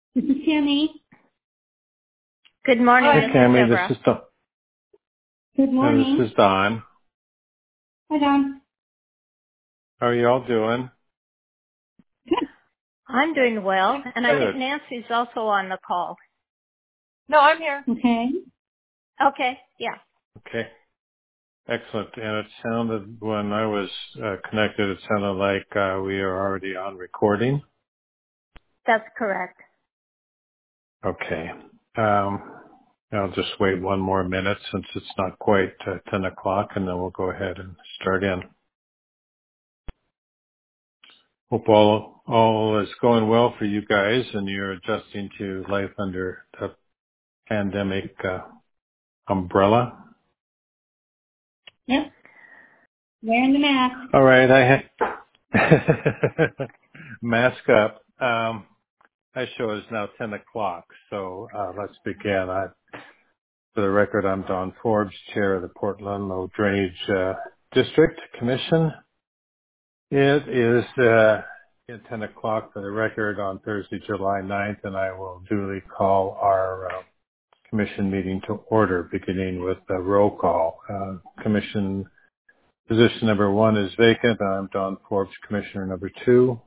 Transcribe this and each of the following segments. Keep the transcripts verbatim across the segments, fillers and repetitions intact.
This is Tammy. Good morning. Hi, This Tammy. is Deborah. This is Don. Good morning. This is Don. Hi, Don. How are you all doing? Good. I'm doing well, and I Good. think Nancy's also on the call. No, I'm here. Okay. Okay, yeah. Okay. Excellent. And it sounded, when I was uh, connected, it sounded like uh, we are already on recording. That's correct. Okay. Um, I'll just wait one more minute since it's not quite uh, ten o'clock, and then we'll go ahead and start in. Hope all, all is going well for you guys and you're adjusting to life under the pandemic uh, umbrella. Yep. Wearing the mask. All right. I ha- mask up. Um, I show is now ten o'clock, so uh, let's begin. I, for the record, I'm Don Forbes, Chair of the Portland Low Drainage uh, District Commission. It is uh, at ten o'clock for the record on Thursday, July ninth, and I will duly call our uh, commission meeting to order, beginning with the roll call. Uh, commission position number one is vacant. I'm Don Forbes, Commissioner number two.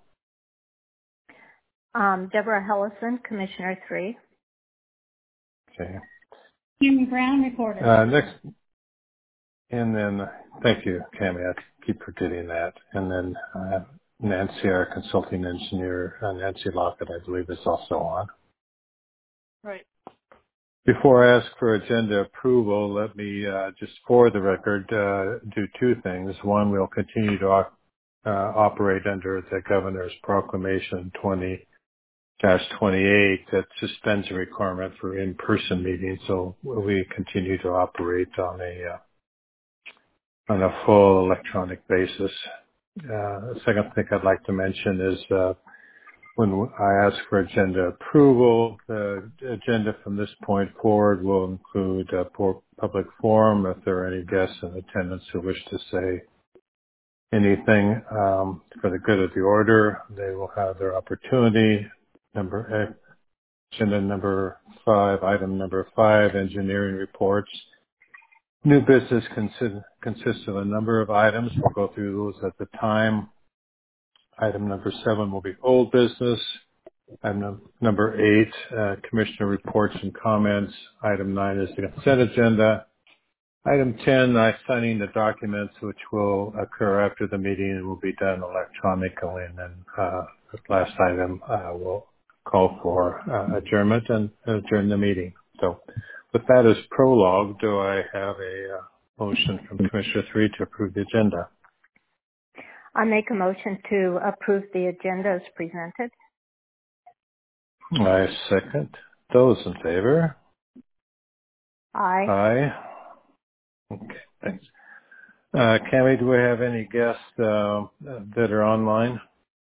Um, Deborah Hellison, Commissioner three. Okay. Tammy Brown, recorder. Uh, next, and then thank you, Cammie. I keep forgetting that. And then uh, Nancy, our consulting engineer, uh, Nancy Lockett, I believe, is also on. Right. Before I ask for agenda approval, let me uh, just for the record uh, do two things. One, we'll continue to op- uh, operate under the Governor's Proclamation twenty dash twenty-eight that suspends the requirement for in-person meetings. So we continue to operate on a uh, on a full electronic basis. Uh, the second thing I'd like to mention is uh, when I ask for agenda approval, the agenda from this point forward will include a public forum if there are any guests in attendance who wish to say anything um, for the good of the order. They will have their opportunity. Number agenda number five, item number five, engineering reports. New business consist, consists of a number of items. We'll go through those at the time. Item number seven will be old business. Item num- number eight, uh, commissioner reports and comments. Item nine is the consent agenda. Item ten, uh, signing the documents, which will occur after the meeting and will be done electronically. And then uh, the last item uh, will call for uh, adjournment and adjourn the meeting. So with that as prologue, do I have a uh, motion from Commissioner three to approve the agenda? I make a motion to approve the agenda as presented. I second. Those in favor? Aye. Aye. Okay, thanks. Uh, Cammie, do we have any guests uh, that are online?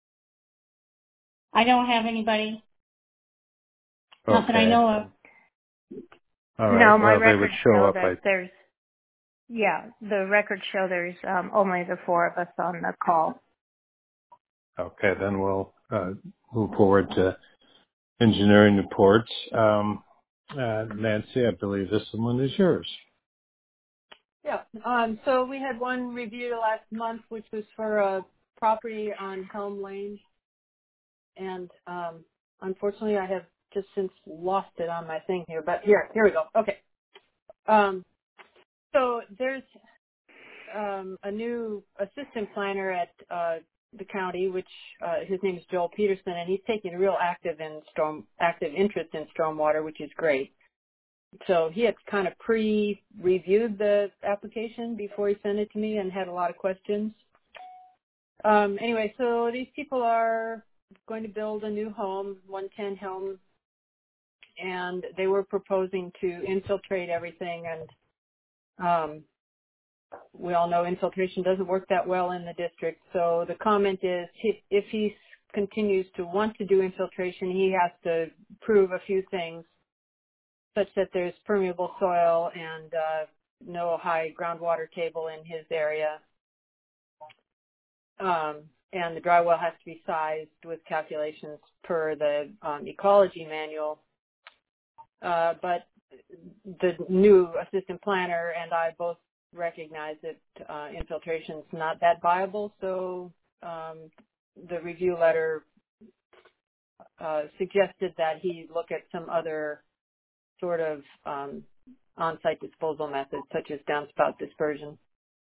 I don't have anybody. Not that I Okay. know of. All right. No, my Well, they would records show show up. that I, there's, yeah, the records show there's um, only the four of us on the call. okay, then we'll uh, move forward to engineering reports. Um, uh, Nancy, I believe this one is yours. Yeah. Um, so we had one review last month, which was for a property on Helm Lane, and um, unfortunately, I have just since lost it on my thing here. But here, here we go. Okay. Um, so there's um, a new assistant planner at uh, the county, which uh, his name is Joel Peterson, and he's taking a real active in storm, active interest in stormwater, which is great. So he had kind of pre-reviewed the application before he sent it to me and had a lot of questions. Um, anyway, so these people are going to build a new home, one ten Helm, and they were proposing to infiltrate everything. And um, we all know infiltration doesn't work that well in the district. So the comment is if, if he continues to want to do infiltration, he has to prove a few things, such that there's permeable soil and uh, no high groundwater table in his area. Um, and the dry well has to be sized with calculations per the um, ecology manual. Uh, but the new assistant planner and I both recognize that uh, infiltration is not that viable, so um, the review letter uh, suggested that he look at some other sort of um, on-site disposal methods, such as downspout dispersion.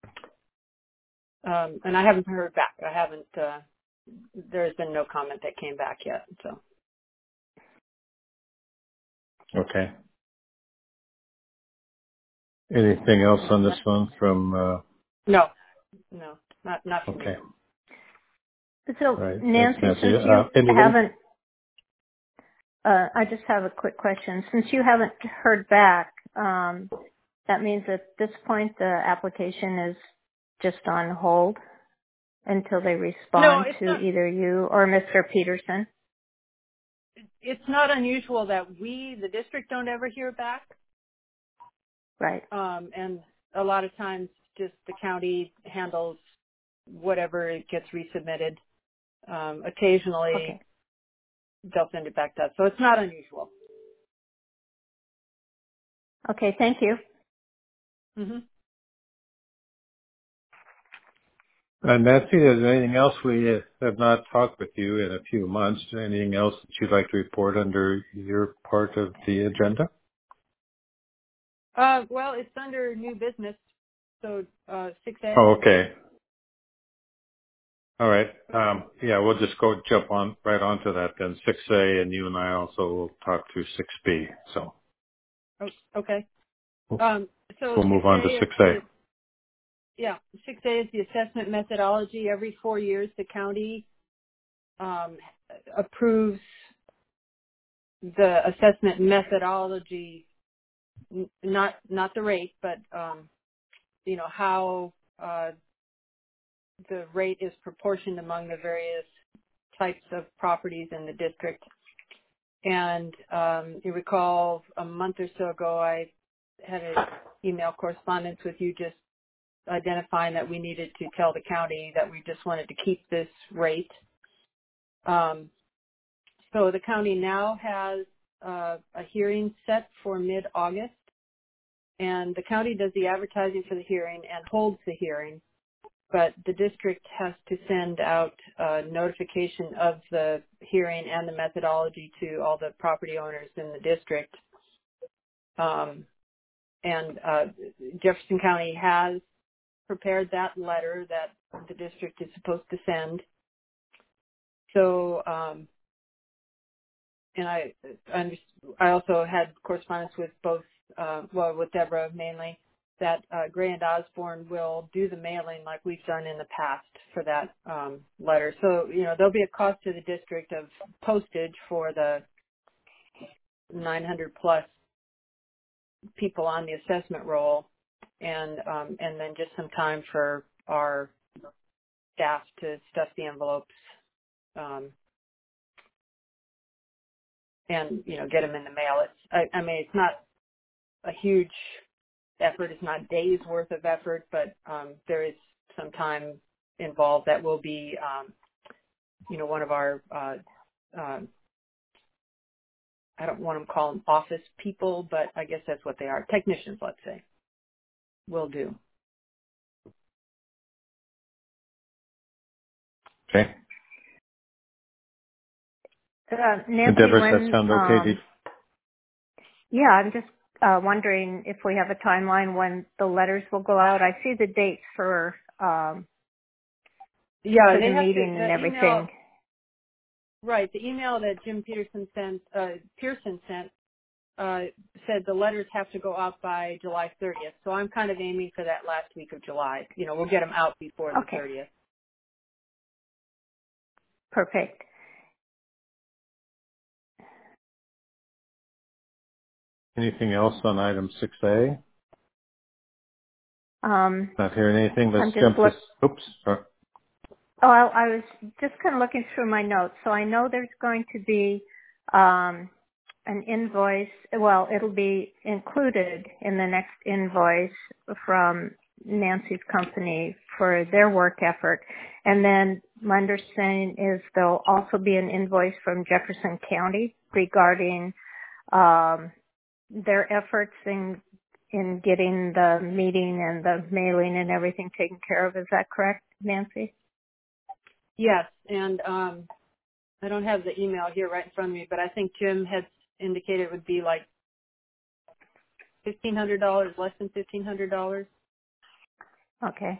Um, and I haven't heard back. I haven't. Uh, there has been no comment that came back yet. So. Okay. Anything else on this one from? Uh, No, no, not not for me. okay. So, All right. Thanks, Nancy, Nancy. since Uh, you anybody? haven't, uh, I just have a quick question. Since you haven't heard back, um, that means at this point the application is just on hold until they No, respond it's to not. either you or Mister Peterson. It's not unusual that we, the district, don't ever hear back. Right. Um, and a lot of times, just the county handles whatever it gets resubmitted. Um, occasionally, Okay. they'll send it back to us, so it's not unusual. Okay. Thank you. Mm-hmm. Uh, Nancy, is there anything else we uh, have not talked with you in a few months? Anything else that you'd like to report under your part of the agenda? Uh, well, it's under new business, so uh, six A. Oh, okay. All right. Um, yeah, we'll just go jump on right onto that then. six A, and you and I also will talk through six B. So Oh, okay. we'll Um, so we'll move six on to A is six A. the yeah six A is the assessment methodology. Every four years, the county um, approves the assessment methodology, n- not not the rate, but um, you know how uh, the rate is proportioned among the various types of properties in the district. And um, you recall a month or so ago, I had an email correspondence with you just identifying that we needed to tell the county that we just wanted to keep this rate. Um, so the county now has uh, a hearing set for mid-August, and the county does the advertising for the hearing and holds the hearing, but the district has to send out a notification of the hearing and the methodology to all the property owners in the district. Um, and uh, Jefferson County has prepared that letter that the district is supposed to send. So, um, and I, I I also had correspondence with both, uh, well, with Deborah mainly, that uh, Gray and Osborne will do the mailing like we've done in the past for that um, letter. So, you know, there'll be a cost to the district of postage for the nine hundred plus people on the assessment roll, and um, and then just some time for our staff to stuff the envelopes um, and you know get them in the mail. It's I, I mean it's not a huge effort. It's not days worth of effort, but um, there is some time involved that will be um, you know one of our uh, uh, I don't want to call them office people, but I guess that's what they are, technicians, let's say, will do. Okay. Uh, And Nancy, Deborah, does that when, sound okay to you? um, yeah, I'm just uh, wondering if we have a timeline when the letters will go out. I see the dates for um, Yeah, for the they have to meeting and uh, email. everything. Right. The email that Jim Peterson sent, uh, Pearson sent, uh, said the letters have to go out by July thirtieth. So I'm kind of aiming for that last week of July. You know, we'll get them out before the Okay, thirtieth. perfect. Anything else on item six A? Um, Not hearing anything. Let's I'm just jump look. this. Oops. Sorry. Oh, I, I was just kind of looking through my notes. So I know there's going to be um, an invoice. Well, it'll be included in the next invoice from Nancy's company for their work effort. And then my understanding is there'll also be an invoice from Jefferson County regarding um, their efforts in in getting the meeting and the mailing and everything taken care of. Is that correct, Nancy? Yes, and um, I don't have the email here right in front of me, but I think Jim had indicated it would be like fifteen hundred dollars, less than fifteen hundred dollars. Okay.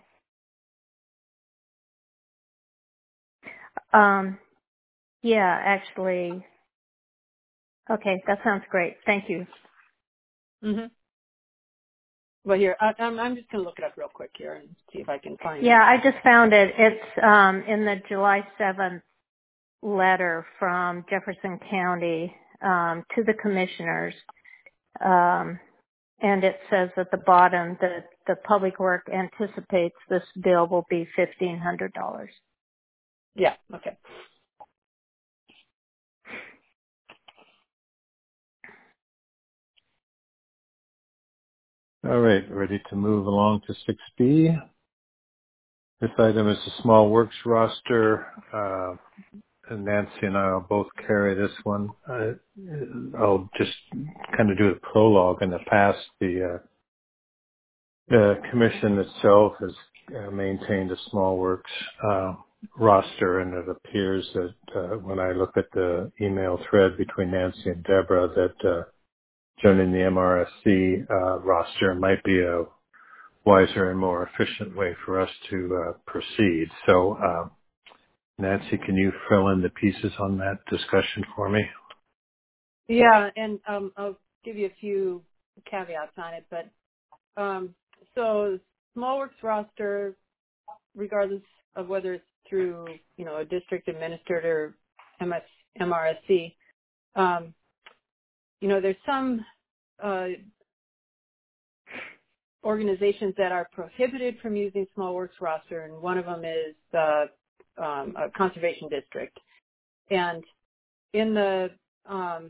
Um, yeah, actually, okay, that sounds great. Thank you. Mm-hmm. Well, here, I, I'm, I'm just going to look it up real quick here and see if I can find it. Yeah, I just found it. It's um, in the July seventh letter from Jefferson County um, to the commissioners. Um, and it says at the bottom that the public work anticipates this bill will be fifteen hundred dollars. Yeah, okay. All right, ready to move along to six B. This item is a small works roster. Uh, and Nancy and I will both carry this one. Uh, I'll just kind of do the prologue. In the past, the uh, the commission itself has uh, maintained a small works uh, roster, and it appears that uh, when I look at the email thread between Nancy and Deborah, that uh, joining the M R S C uh, roster might be a wiser and more efficient way for us to uh, proceed. So, uh, Nancy, can you fill in the pieces on that discussion for me? Yeah, and um, I'll give you a few caveats on it, but um, so small works roster, regardless of whether it's through, you know, a district administered or M S, M R S C, um, you know, there's some uh, organizations that are prohibited from using small works roster, and one of them is the um, a conservation district. And in the um,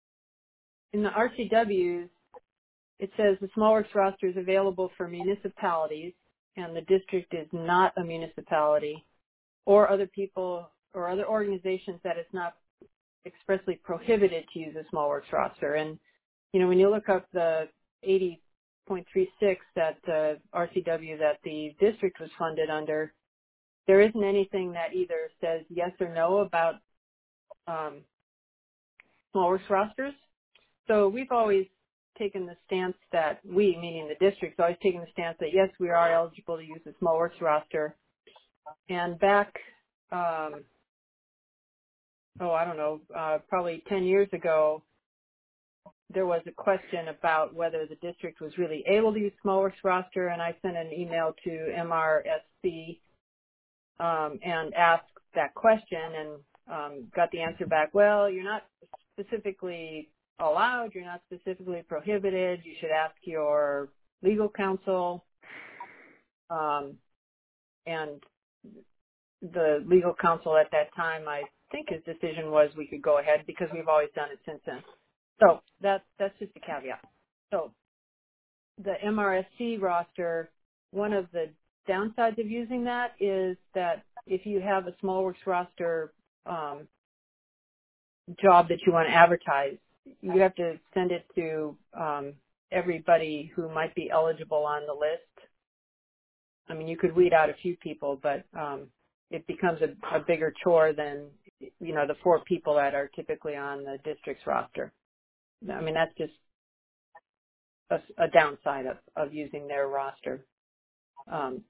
in the R C Ws, it says the small works roster is available for municipalities, and the district is not a municipality, or other people or other organizations that it's not expressly prohibited to use a small works roster. And, you know, when you look up the eighty point three six that the R C W that the district was funded under, there isn't anything that either says yes or no about um, small works rosters. So we've always taken the stance that we, meaning the district's always taken the stance that yes, we are eligible to use the small works roster. And back, um, oh, I don't know, uh, probably ten years ago, there was a question about whether the district was really able to use small works roster, and I sent an email to M R S C um, and asked that question and um, got the answer back, well, you're not specifically allowed, you're not specifically prohibited, you should ask your legal counsel. Um, and the legal counsel at that time, I think his decision was we could go ahead because we've always done it since then. So that, that's just a caveat. So the M R S C roster, one of the downsides of using that is that if you have a small works roster um, job that you want to advertise, you have to send it to um, everybody who might be eligible on the list. I mean, you could weed out a few people, but um, it becomes a, a bigger chore than, you know, the four people that are typically on the district's roster. I mean, that's just a, a downside of, of using their roster. Um,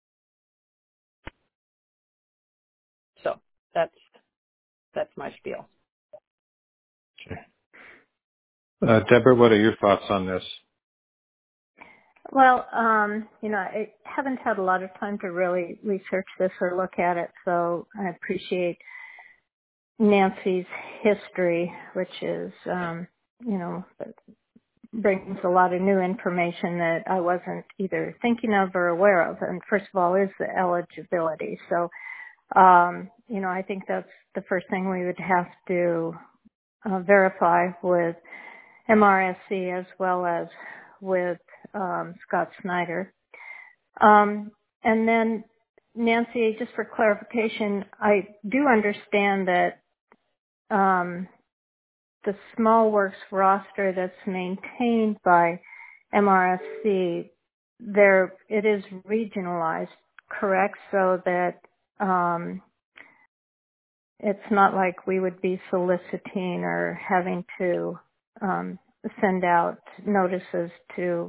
so that's that's my spiel. Okay. Uh, Deborah, what are your thoughts on this? Well, um, you know, I haven't had a lot of time to really research this or look at it, so I appreciate Nancy's history, which is, um, you know, brings a lot of new information that I wasn't either thinking of or aware of. And first of all is the eligibility. So, um, you know, I think that's the first thing we would have to uh, verify with M R S C as well as with um, Scott Snyder. Um, and then Nancy, just for clarification, I do understand that um, the small works roster that's maintained by M R S C, there it is regionalized, correct? So that um, it's not like we would be soliciting or having to um, send out notices to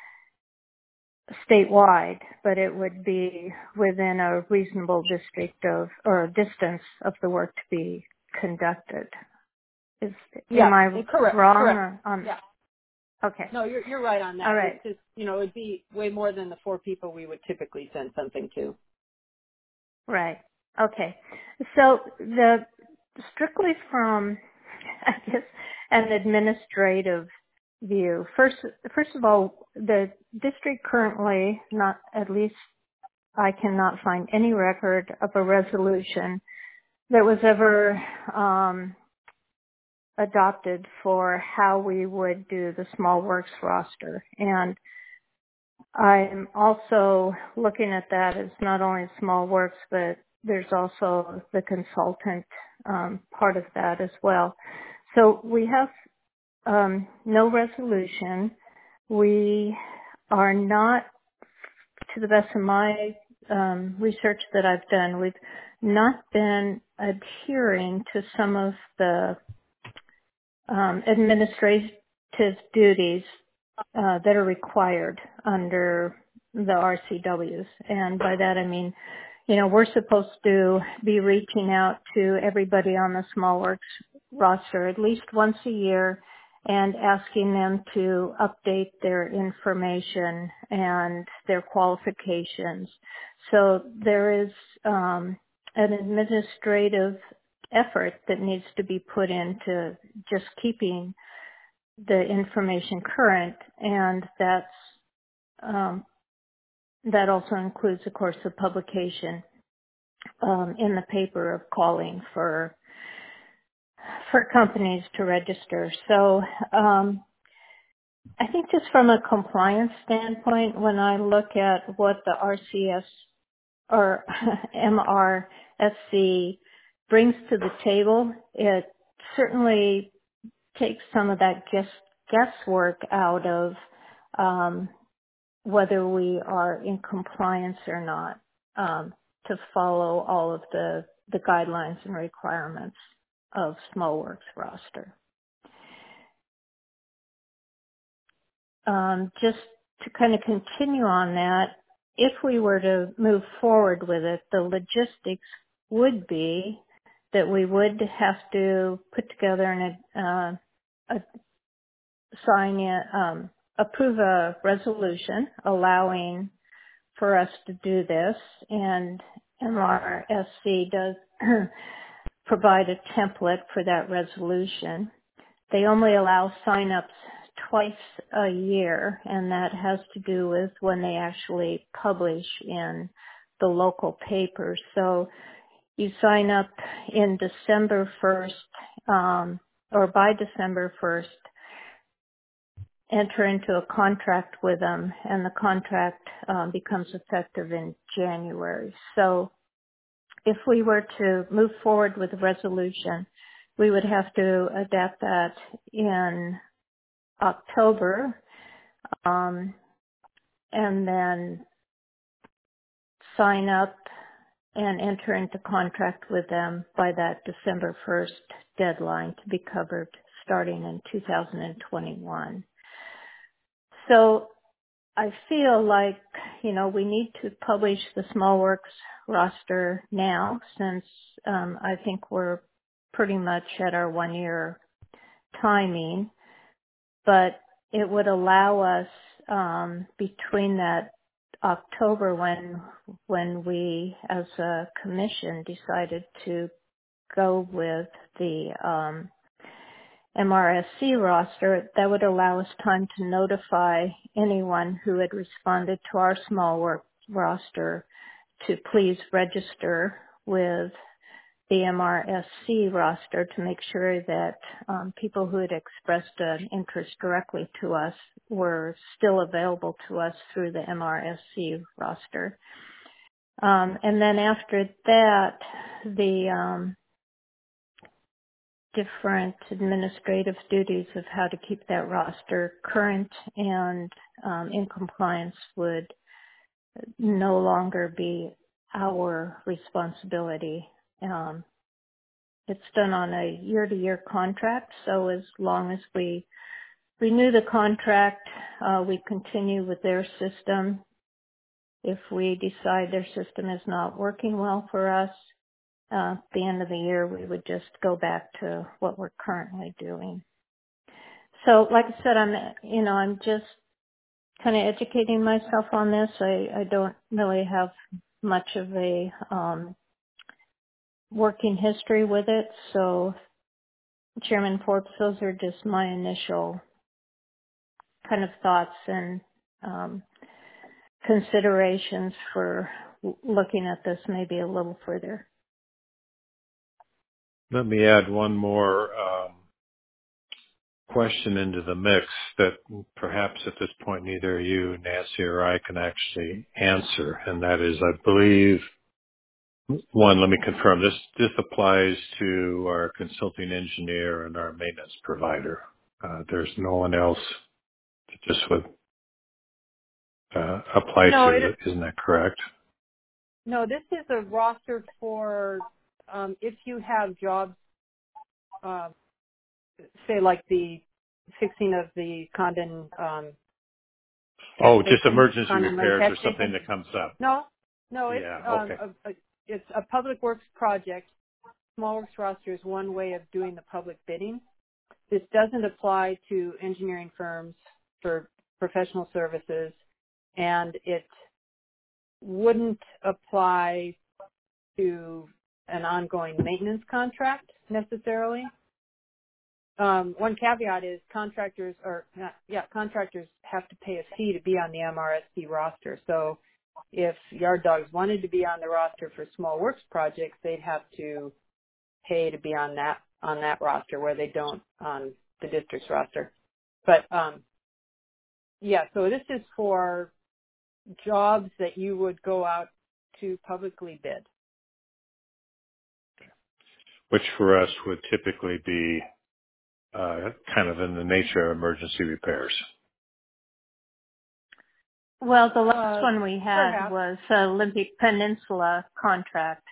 statewide, but it would be within a reasonable district of or distance of the work to be conducted. Is am Yeah, I correct, wrong correct. or on? Yeah. Okay, No, you're you're right on all that. It's right, just, you know, it'd be way more than the four people we would typically send something to. right, okay. So the strictly from, I guess, an administrative view. First, first of all, the district currently, not at least I cannot find any record of a resolution that was ever um, adopted for how we would do the small works roster. And I'm also looking at that as not only small works, but there's also the consultant um, part of that as well. So we have um, no resolution. We are not, to the best of my um, research that I've done, we've not been adhering to some of the um, administrative duties uh, that are required under the R C Ws. And by that I mean, you know, we're supposed to be reaching out to everybody on the Small Works roster at least once a year and asking them to update their information and their qualifications. So there is um, an administrative effort that needs to be put into just keeping the information current, and that's um, that also includes, of course, the publication um, in the paper of calling for for companies to register. So um, I think just from a compliance standpoint, when I look at what the R C S or M R S C brings to the table, it certainly takes some of that guess, guesswork out of um, whether we are in compliance or not um, to follow all of the, the guidelines and requirements of Small Works roster. Um, just to kind of continue on that, if we were to move forward with it, the logistics would be that we would have to put together an, uh, a sign in, um, approve a resolution allowing for us to do this, and M R S C does provide a template for that resolution. They only allow sign-ups twice a year, and that has to do with when they actually publish in the local paper. So you sign up in December first, um, or by December first, enter into a contract with them, and the contract um, becomes effective in January. So if we were to move forward with a resolution, we would have to adapt that in October, um, and then sign up and enter into contract with them by that December first deadline to be covered starting in two thousand twenty-one. So I feel like, you know, we need to publish the Small Works roster now, since um, I think we're pretty much at our one year timing, but it would allow us um, between that October when when we as a commission decided to go with the um, M R S C roster, that would allow us time to notify anyone who had responded to our small work roster to please register with the M R S C roster to make sure that um, people who had expressed an interest directly to us were still available to us through the M R S C roster. Um, and then after that, the um, different administrative duties of how to keep that roster current and um, in compliance would no longer be our responsibility. Um, it's done on a year-to-year contract, so as long as we renew the contract, uh, we continue with their system. If we decide their system is not working well for us, uh, at the end of the year, we would just go back to what we're currently doing. So, like I said, I'm, you know, I'm just kind of educating myself on this. I, I don't really have much of a um, working history with it. So, Chairman Forbes, those are just my initial kind of thoughts and um, considerations for l- looking at this maybe a little further. Let me add one more um, question into the mix that perhaps at this point neither you, Nancy, or I can actually answer, and that is, I believe, one, let me confirm, this this applies to our consulting engineer and our maintenance provider. Uh, there's no one else that this would uh, apply No, it to, isn't that correct? no. This is a roster for um, if you have jobs, uh, say like the fixing of the Condon um, Oh, just station, emergency Condon Lane repairs catch or something station. that comes up. No, no, it's Yeah, um, okay. a, a, it's a public works project. Small works roster is one way of doing the public bidding. This doesn't apply to engineering firms for professional services, and it wouldn't apply to an ongoing maintenance contract necessarily. Um, one caveat is contractors or not, yeah, contractors have to pay a fee to be on the M R S P roster. So if Yard Dogs wanted to be on the roster for small works projects, they'd have to pay to be on that on that roster where they don't on the district's roster. But um, yeah, so this is for jobs that you would go out to publicly bid. Which for us would typically be uh, kind of in the nature of emergency repairs. Well, the last Uh, one we had perhaps, was uh, Olympic Peninsula contract.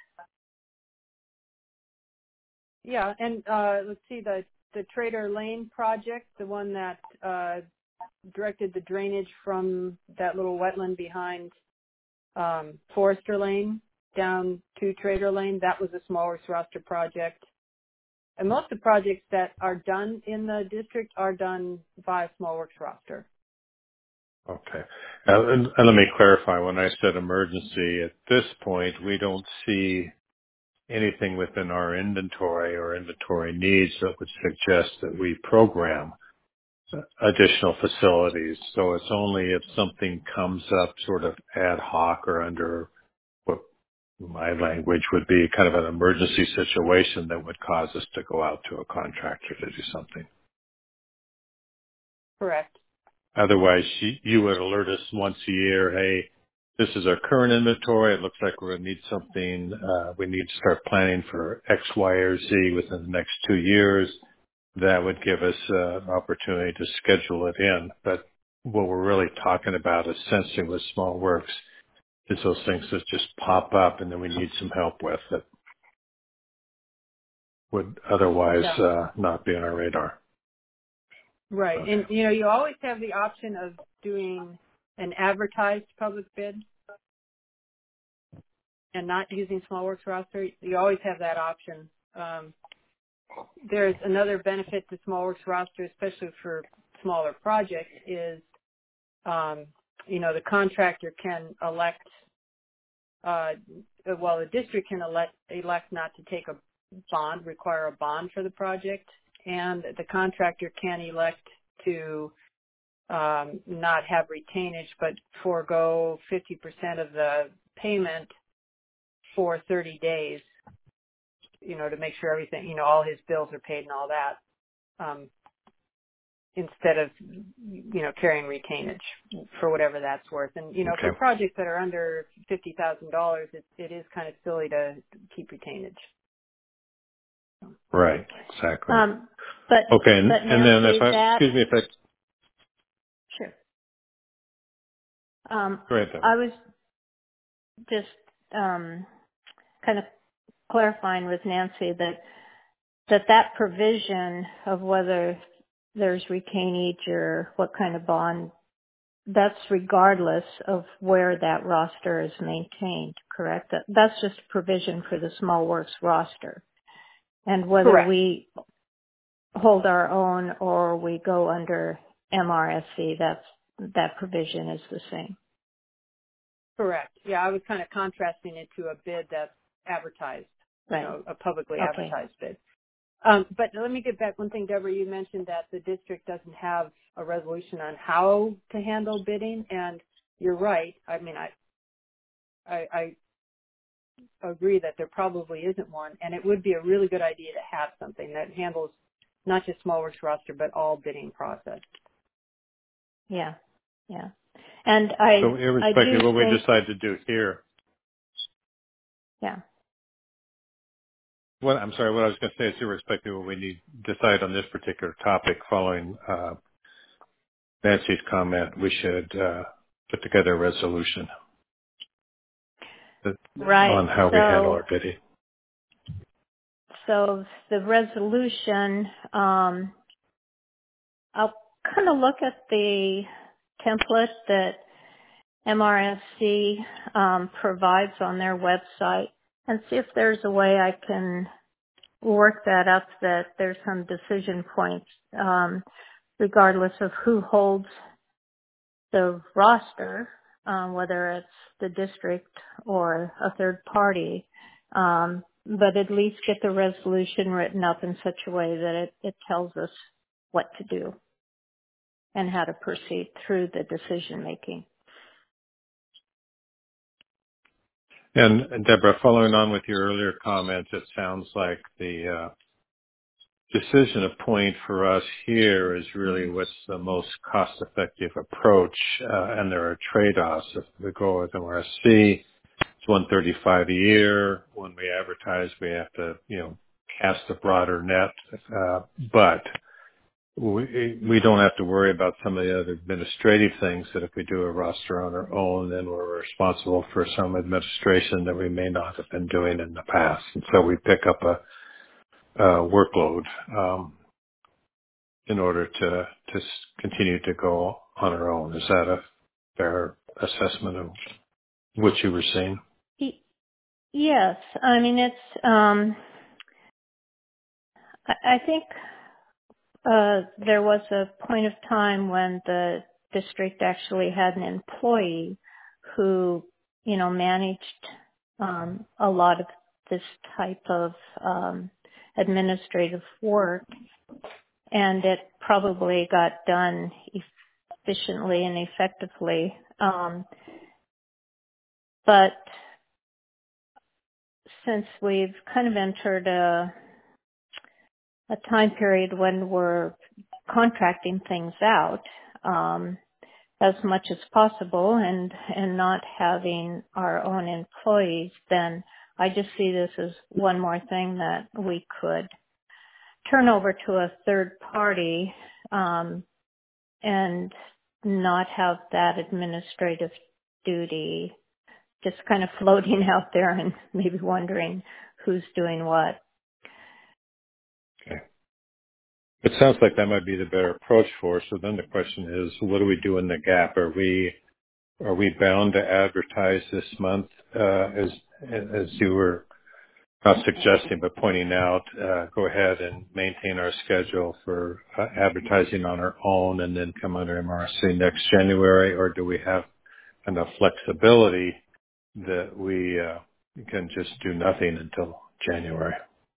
yeah. And uh, let's see, the the Trader Lane project, the one that uh, directed the drainage from that little wetland behind um, Forester Lane down to Trader Lane, that was a small works roster project. And most of the projects that are done in the district are done by small works roster. Okay. Uh, and, and let me clarify, when I said emergency, at this point, we don't see anything within our inventory or inventory needs that would suggest that we program additional facilities. So it's only if something comes up sort of ad hoc or under what my language would be kind of an emergency situation that would cause us to go out to a contractor to do something. Correct. Otherwise, you, you would alert us once a year, hey, this is our current inventory. It looks like we're going to need something. Uh, we need to start planning for X, Y, or Z within the next two years. That would give us uh, an opportunity to schedule it in. But what we're really talking about essentially with small works is those things that just pop up and then we need some help with that would otherwise Yeah. uh, not be on our radar. Right. Okay. And, you know, you always have the option of doing an advertised public bid and not using small works roster. You always have that option. Um, there's another benefit to small works roster, especially for smaller projects, is, um, you know, the contractor can elect, uh, well, the district can elect, elect not to take a bond, require a bond for the project, and the contractor can elect to um, not have retainage, but forego fifty percent of the payment for thirty days, you know, to make sure everything, you know, all his bills are paid and all that. Um, instead of, you know, carrying retainage for whatever that's worth. And, you know, Okay. for projects that are under fifty thousand dollars, it, it is kind of silly to keep retainage. Right. Exactly. Um, but Okay. And, but and then if Nancy, I, that excuse me if I, sure. Um, go ahead, Deborah. I was just um, kind of clarifying with Nancy that that that provision of whether there's retainage or what kind of bond, that's regardless of where that roster is maintained, correct? That, that's just a provision for the small works roster. And whether Correct. we hold our own or we go under M R S C, that's, that provision is the same. Correct. Yeah, I was kind of contrasting it to a bid that's advertised, you Right. know, a publicly Okay. advertised bid. Um, but let me get back one thing, Deborah. You mentioned that the district doesn't have a resolution on how to handle bidding, and you're right. I mean, I, I, I agree that there probably isn't one, and it would be a really good idea to have something that handles not just small works roster, but all bidding process. Yeah. Yeah. And I, So I irrespective do of what we think, decide to do here, yeah. what, I'm sorry, what I was going to say is irrespective of what we need decide on this particular topic following, uh, Nancy's comment, we should, uh, put together a resolution that, Right. on how we handle So, our bidding. so the resolution, um, I'll kind of look at the template that M R S C um, provides on their website and see if there's a way I can work that up that there's some decision points, um, regardless of who holds the roster, um, whether it's the district or a third party, um, but at least get the resolution written up in such a way that it, it tells us what to do and how to proceed through the decision making. And, and Deborah, following on with your earlier comments, it sounds like the, uh, decision point for us here is really what's the most cost-effective approach, uh, and there are trade-offs. If we go with M R S C, it's one thirty-five a year. When we advertise, we have to, you know, cast a broader net, uh, but we we don't have to worry about some of the other administrative things that if we do a roster on our own, then we're responsible for some administration that we may not have been doing in the past, and so we pick up a, a workload. Um, in order to to s- continue to go on our own. Is that a fair assessment of what you were saying? Y- Yes, I mean it's. Um, I, I think uh, there was a point of time when the district actually had an employee who, you know, managed um, a lot of this type of um, administrative work, and it probably got done efficiently and effectively. Um, but since we've kind of entered a a time period when we're contracting things out um, as much as possible and and not having our own employees, then I just see this as one more thing that we could turn over to a third party um, and not have that administrative duty just kind of floating out there and maybe wondering who's doing what. Okay. It sounds like that might be the better approach for us. So then the question is, what do we do in the gap? Are we are we bound to advertise this month, uh, as as you were not suggesting, but pointing out, uh, go ahead and maintain our schedule for uh, advertising on our own and then come under M R C next January, or do we have enough flexibility that we uh, can just do nothing until January?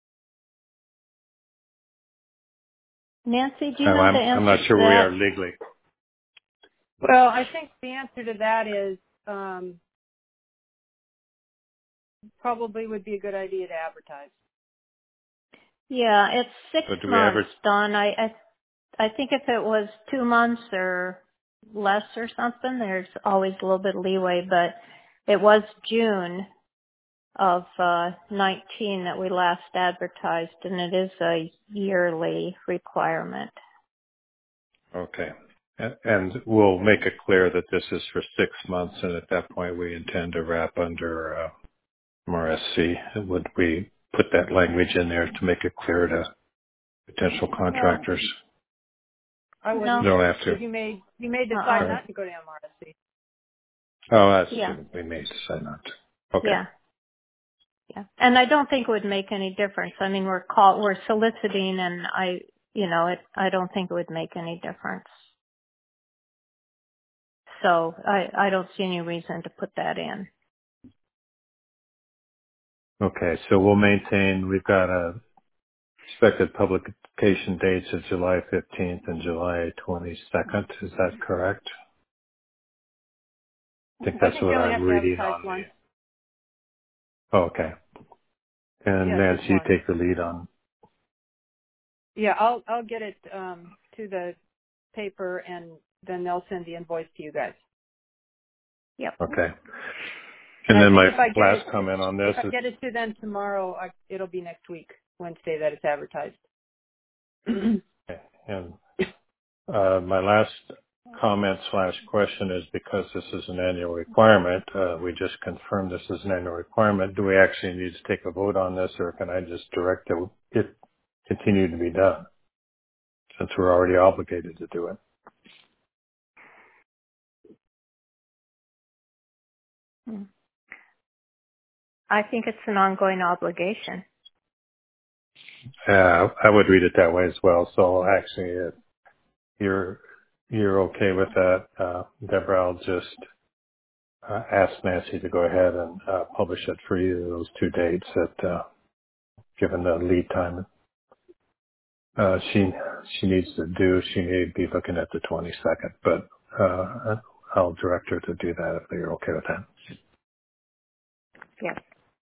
Nancy, do you Um, know the I'm I'm answer not to sure where we that? are legally. Well, I think the answer to that is um, probably would be a good idea to advertise. Yeah, it's six So do we months, ever? Don. I, I I think if it was two months or less or something, there's always a little bit of leeway, but it was June of uh, nineteen that we last advertised, and it is a yearly requirement. Okay. A- And we'll make it clear that this is for six months, and at that point we intend to wrap under uh, M R S C. Would we put that language in there to make it clear to potential No, contractors? I No. You wouldn't, don't have to. because you may you may decide Uh-uh. Okay. not to go to M R S C. Oh, that's Yeah. true. We may decide not to. Okay. Yeah. Yeah. And I don't think it would make any difference. I mean, we're call, we're soliciting, and I, you know, it, I don't think it would make any difference. So I, I don't see any reason to put that in. Okay. So we'll maintain, we've got a expected publication dates of July fifteenth and July twenty-second. Is that correct? I think I that's think you what only I'm have to reading advertise on once. the, oh, okay. And Yeah, Nancy, just you once. take the lead on, Yeah, I'll I'll get it um, to the paper, and then they'll send the invoice to you guys. Yep. okay. And And I then think my if I get last it comment on this if I is, get it to them tomorrow, I, it'll be next week, Wednesday, that it's advertised. Okay. and uh, my last comment slash question is, because this is an annual requirement, uh, we just confirmed this is an annual requirement. Do we actually need to take a vote on this, or can I just direct that it continue to be done since we're already obligated to do it? Mm. I think it's an ongoing obligation. Uh, I would read it that way as well. So actually, if you're you're okay with that, uh, Deborah, I'll just uh, ask Nancy to go ahead and uh, publish it for you those two dates that, uh, given the lead time uh, she she needs to do. She may be looking at the twenty-second, but uh, I'll direct her to do that if you're okay with that. Yes.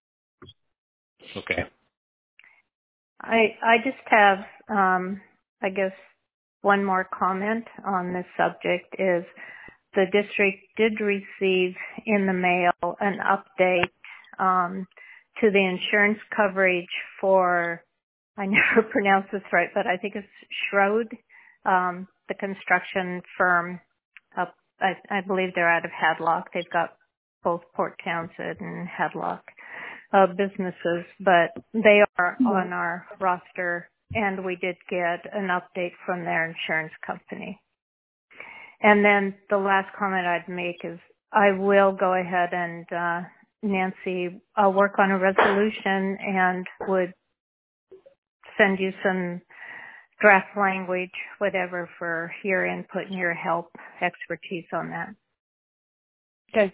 Okay. I, I just have, um, I guess one more comment on this subject is the district did receive in the mail an update um, to the insurance coverage for, I never pronounce this right, but I think it's Schroed, um, the construction firm. Up, I, I believe they're out of Hadlock. They've got both Port Townsend and Hadlock uh, businesses, but they are on our roster, and we did get an update from their insurance company. And then the last comment I'd make is I will go ahead and, uh, Nancy, I'll work on a resolution and would send you some draft language, whatever, for your input and your help, expertise on that. Okay.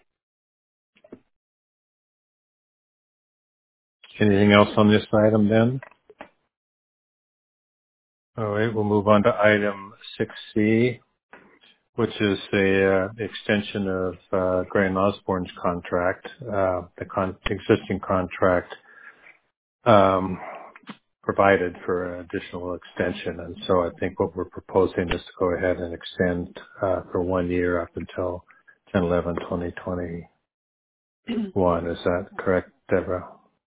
Anything else on this item then? All right, we'll move on to item six C, which is the uh, extension of uh, Gray and Osborne's contract. Uh, the con- existing contract um, provided for an additional extension, and so I think what we're proposing is to go ahead and extend uh, for one year up until ten eleven twenty twenty-one. Is that correct, Deborah?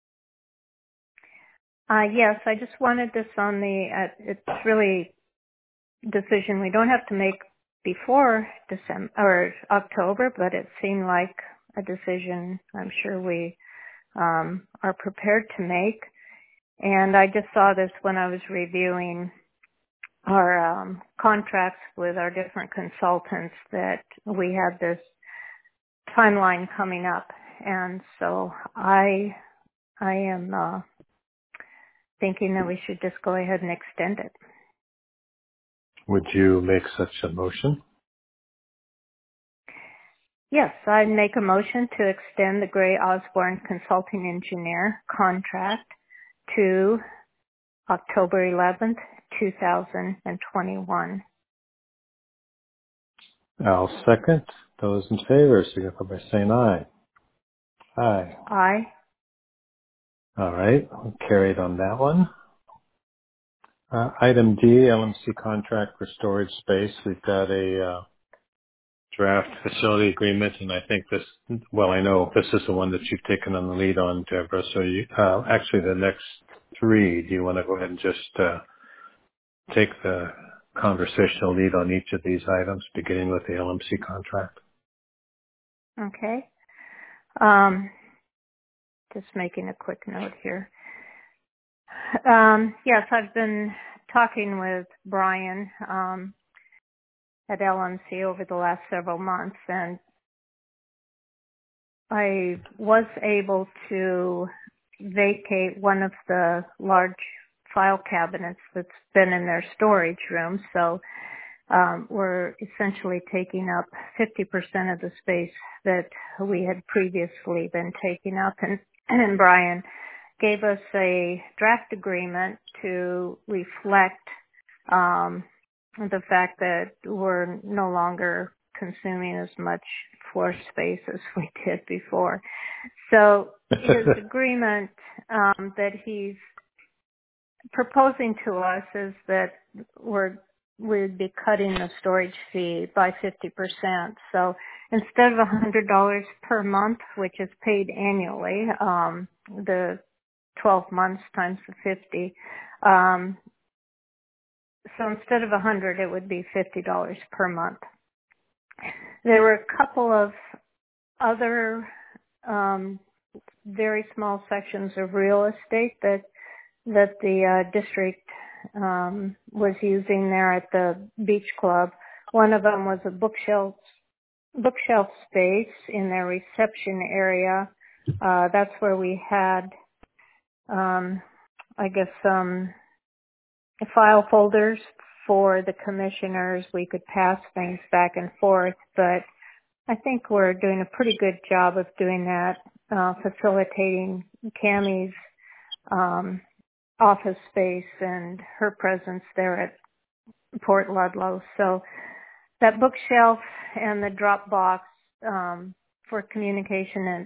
Uh, yes, I just wanted this on the, uh, it's really a decision we don't have to make before December or October, but it seemed like a decision I'm sure we um, are prepared to make. And I just saw this when I was reviewing our um, contracts with our different consultants that we had this timeline coming up, and so I I am uh, thinking that we should just go ahead and extend it. Would you make such a motion? Yes, I make a motion to extend the Gray Osborne Consulting Engineer contract to October eleventh, two thousand twenty-one. I'll second. Those in favor signify by saying aye. Aye. Aye. All right, we'll carry it on that one. Uh, item D, L M C contract for storage space. We've got a uh, draft facility agreement, and I think this, well, I know this is the one that you've taken on the lead on, Deborah. So you, uh, actually the next three, do you want to go ahead and just uh, take the conversational lead on each of these items, beginning with the L M C contract? Okay. Um, just making a quick note here. Um, yes, I've been talking with Brian um, at L M C over the last several months, and I was able to vacate one of the large file cabinets that's been in their storage room. So um, we're essentially taking up fifty percent of the space that we had previously been taking up. And, and Brian gave us a draft agreement to reflect um, the fact that we're no longer consuming as much floor space as we did before. So his agreement um, that he's proposing to us is that we're we'd be cutting the storage fee by fifty percent. So instead of one hundred dollars per month, which is paid annually, um, the twelve months times the fifty, um, so instead of one hundred dollars, it would be fifty dollars per month. There were a couple of other um, very small sections of real estate that that the uh, district um, was using there at the beach club. One of them was a bookshelf bookshelf space in their reception area. Uh, that's where we had, um, I guess, some file folders for the commissioners. We could pass things back and forth, but I think we're doing a pretty good job of doing that, uh, facilitating Cammie's um, office space and her presence there at Port Ludlow. So that bookshelf and the drop box um, for communication and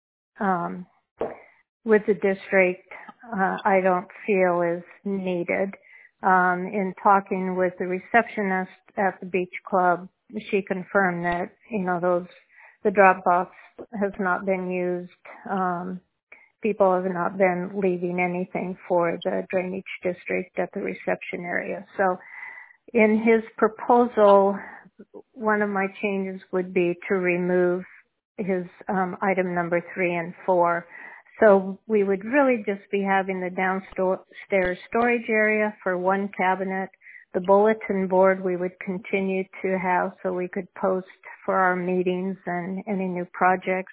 um, with the district, uh, I don't feel is needed. Um, in talking with the receptionist at the beach club, she confirmed that, you know, those, the drop box has not been used. Um, people have not been leaving anything for the drainage district at the reception area. So in his proposal, one of my changes would be to remove his um, item number three and four. So we would really just be having the downstairs storage area for one cabinet. The bulletin board we would continue to have so we could post for our meetings and any new projects.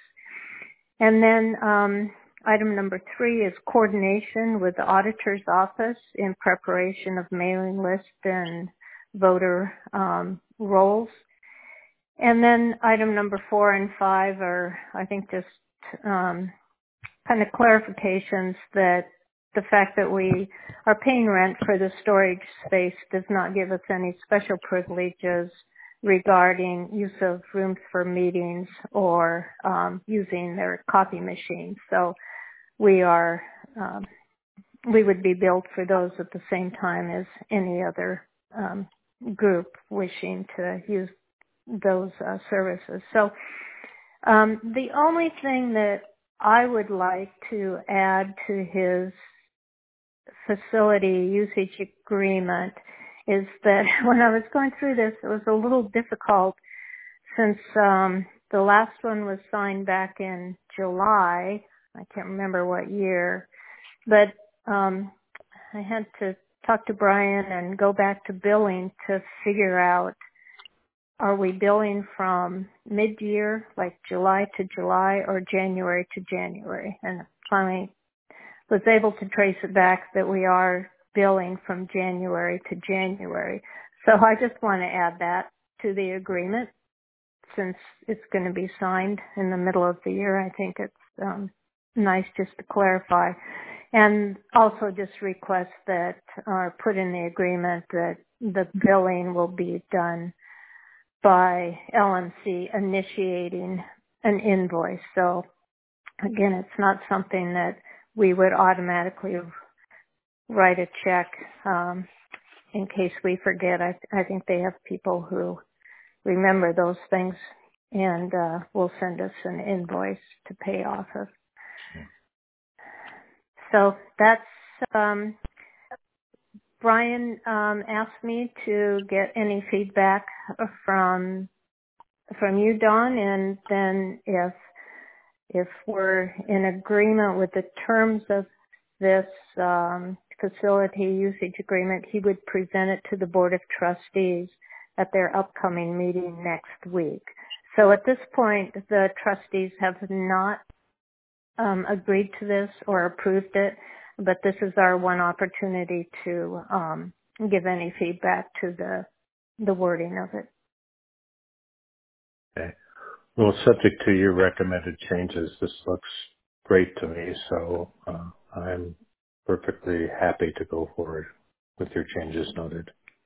And then um, item number three is coordination with the auditor's office in preparation of mailing list and voter um, rolls. And then item number four and five are, I think, just um, kind of clarifications that the fact that we are paying rent for the storage space does not give us any special privileges regarding use of rooms for meetings or um, using their copy machines. So we are, um, we would be billed for those at the same time as any other um, group wishing to use those uh, services. So um, the only thing that I would like to add to his facility usage agreement is that when I was going through this, it was a little difficult since um, the last one was signed back in July. I can't remember what year, but um, I had to talk to Brian and go back to billing to figure out, are we billing from mid-year, like July to July, or January to January? And finally was able to trace it back that we are billing from January to January. So I just want to add that to the agreement since it's going to be signed in the middle of the year. I think it's um, nice just to clarify. And also just request that, or put in the agreement that the billing will be done by L M C initiating an invoice. So again, it's not something that we would automatically write a check um, in case we forget. I, I think they have people who remember those things and uh, will send us an invoice to pay off of. So that's, um, Brian um, asked me to get any feedback from from you, Dawn, and then if if we're in agreement with the terms of this um, facility usage agreement, he would present it to the Board of Trustees at their upcoming meeting next week. So at this point, the trustees have not um, agreed to this or approved it, but this is our one opportunity to um, give any feedback to the the wording of it. Okay. Well, subject to your recommended changes, this looks great to me, so uh, I'm perfectly happy to go forward with your changes noted.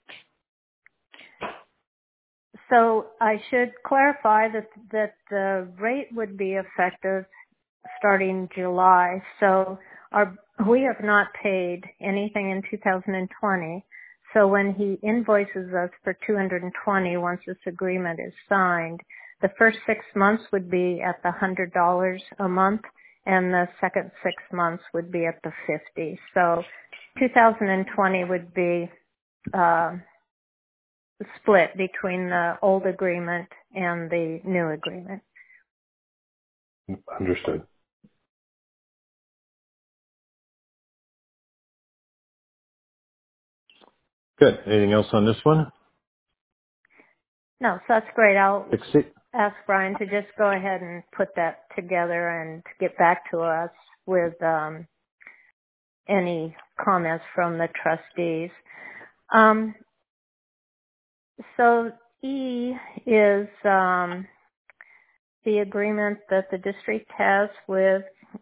So I should clarify that that the rate would be effective starting July. So our we have not paid anything in two thousand twenty. So when he invoices us for two hundred twenty, once this agreement is signed, the first six months would be at the one hundred dollars a month, and the second six months would be at the fifty. So two thousand twenty would be uh, split between the old agreement and the new agreement. Understood. Good. Anything else on this one? No, so that's great. I'll Exceed. ask Brian to just go ahead and put that together and get back to us with um, any comments from the trustees. Um, so E is um, the agreement that the district has with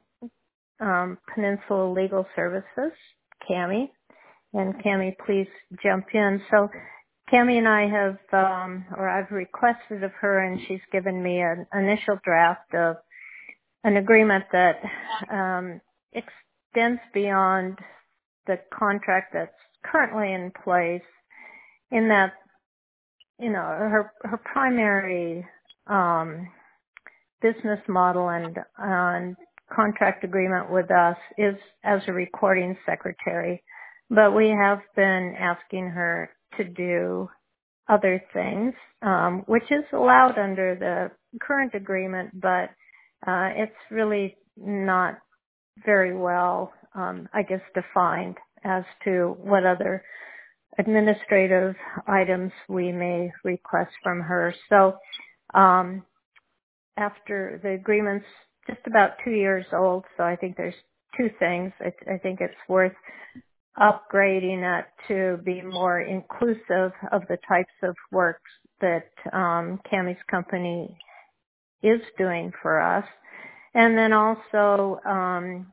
um, Peninsula Legal Services, CAMI. And Cami, please jump in. So Cami and I have, um, or I've requested of her, and she's given me an initial draft of an agreement that um, extends beyond the contract that's currently in place. In that, you know, her her primary um, business model and, and contract agreement with us is as a recording secretary. But we have been asking her to do other things, um, which is allowed under the current agreement, but uh, it's really not very well, um, I guess, defined as to what other administrative items we may request from her. So um, after the agreement's just about two years old, so I think there's two things. I, I think it's worth upgrading it to be more inclusive of the types of work that um, Cami's company is doing for us. And then also um,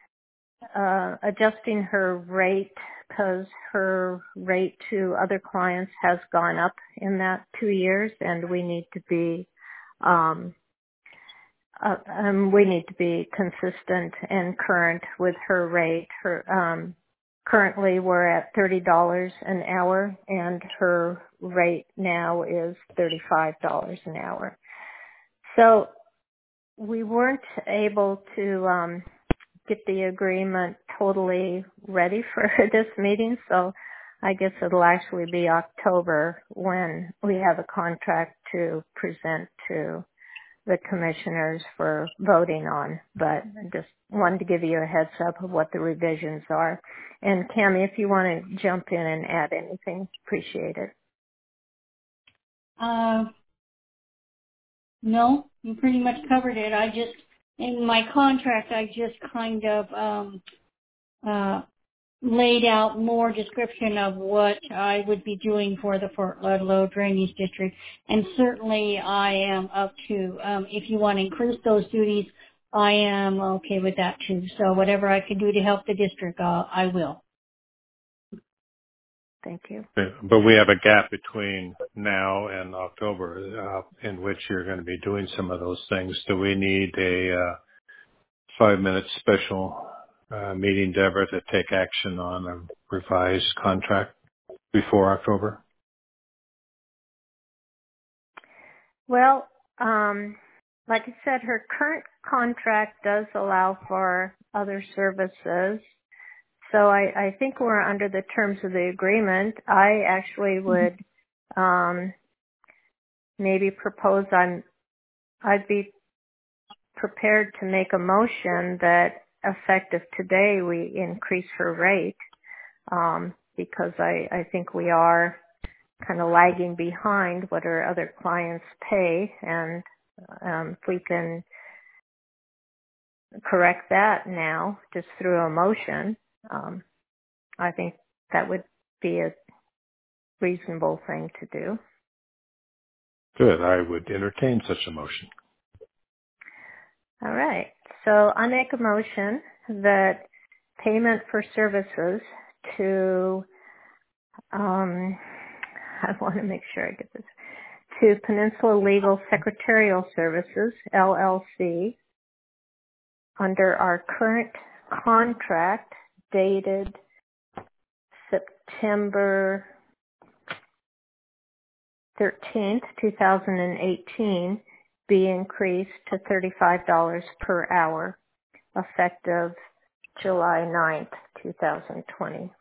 uh, adjusting her rate, because her rate to other clients has gone up in that two years, and we need to be um, uh, um, we need to be consistent and current with her rate. Her um, currently we're at thirty dollars an hour, and her rate now is thirty-five dollars an hour. So we weren't able to um, get the agreement totally ready for this meeting, so I guess it'll actually be October when we have a contract to present to the commissioners for voting on. But I just wanted to give you a heads up of what the revisions are. And Cami, if you want to jump in and add anything, appreciate it. Uh, no, you pretty much covered it. I just, in my contract, I just kind of um, uh, laid out more description of what I would be doing for the Fort Ludlow Drainage District. And certainly I am up to, um, if you want to increase those duties, I am okay with that too. So whatever I can do to help the district, uh, I will. Thank you. But we have a gap between now and October uh, in which you're going to be doing some of those things. Do we need a uh, five-minute special uh, meeting, Deborah, to take action on a revised contract? before October? Well, um, like I said, her current contract does allow for other services. So I, I think we're under the terms of the agreement. I actually would um, maybe propose I'm I'd be prepared to make a motion that effective today we increase her rate um, because I, I think we are kind of lagging behind what our other clients pay, and um, if we can correct that now just through a motion, um, I think that would be a reasonable thing to do. Good. I would entertain such a motion. All right. So I make a motion that payment for services to, um, I want to make sure I get this, to Peninsula Legal Secretarial Services, L L C, under our current contract dated September thirteenth, twenty eighteen, be increased to thirty-five dollars per hour, effective July ninth, twenty twenty.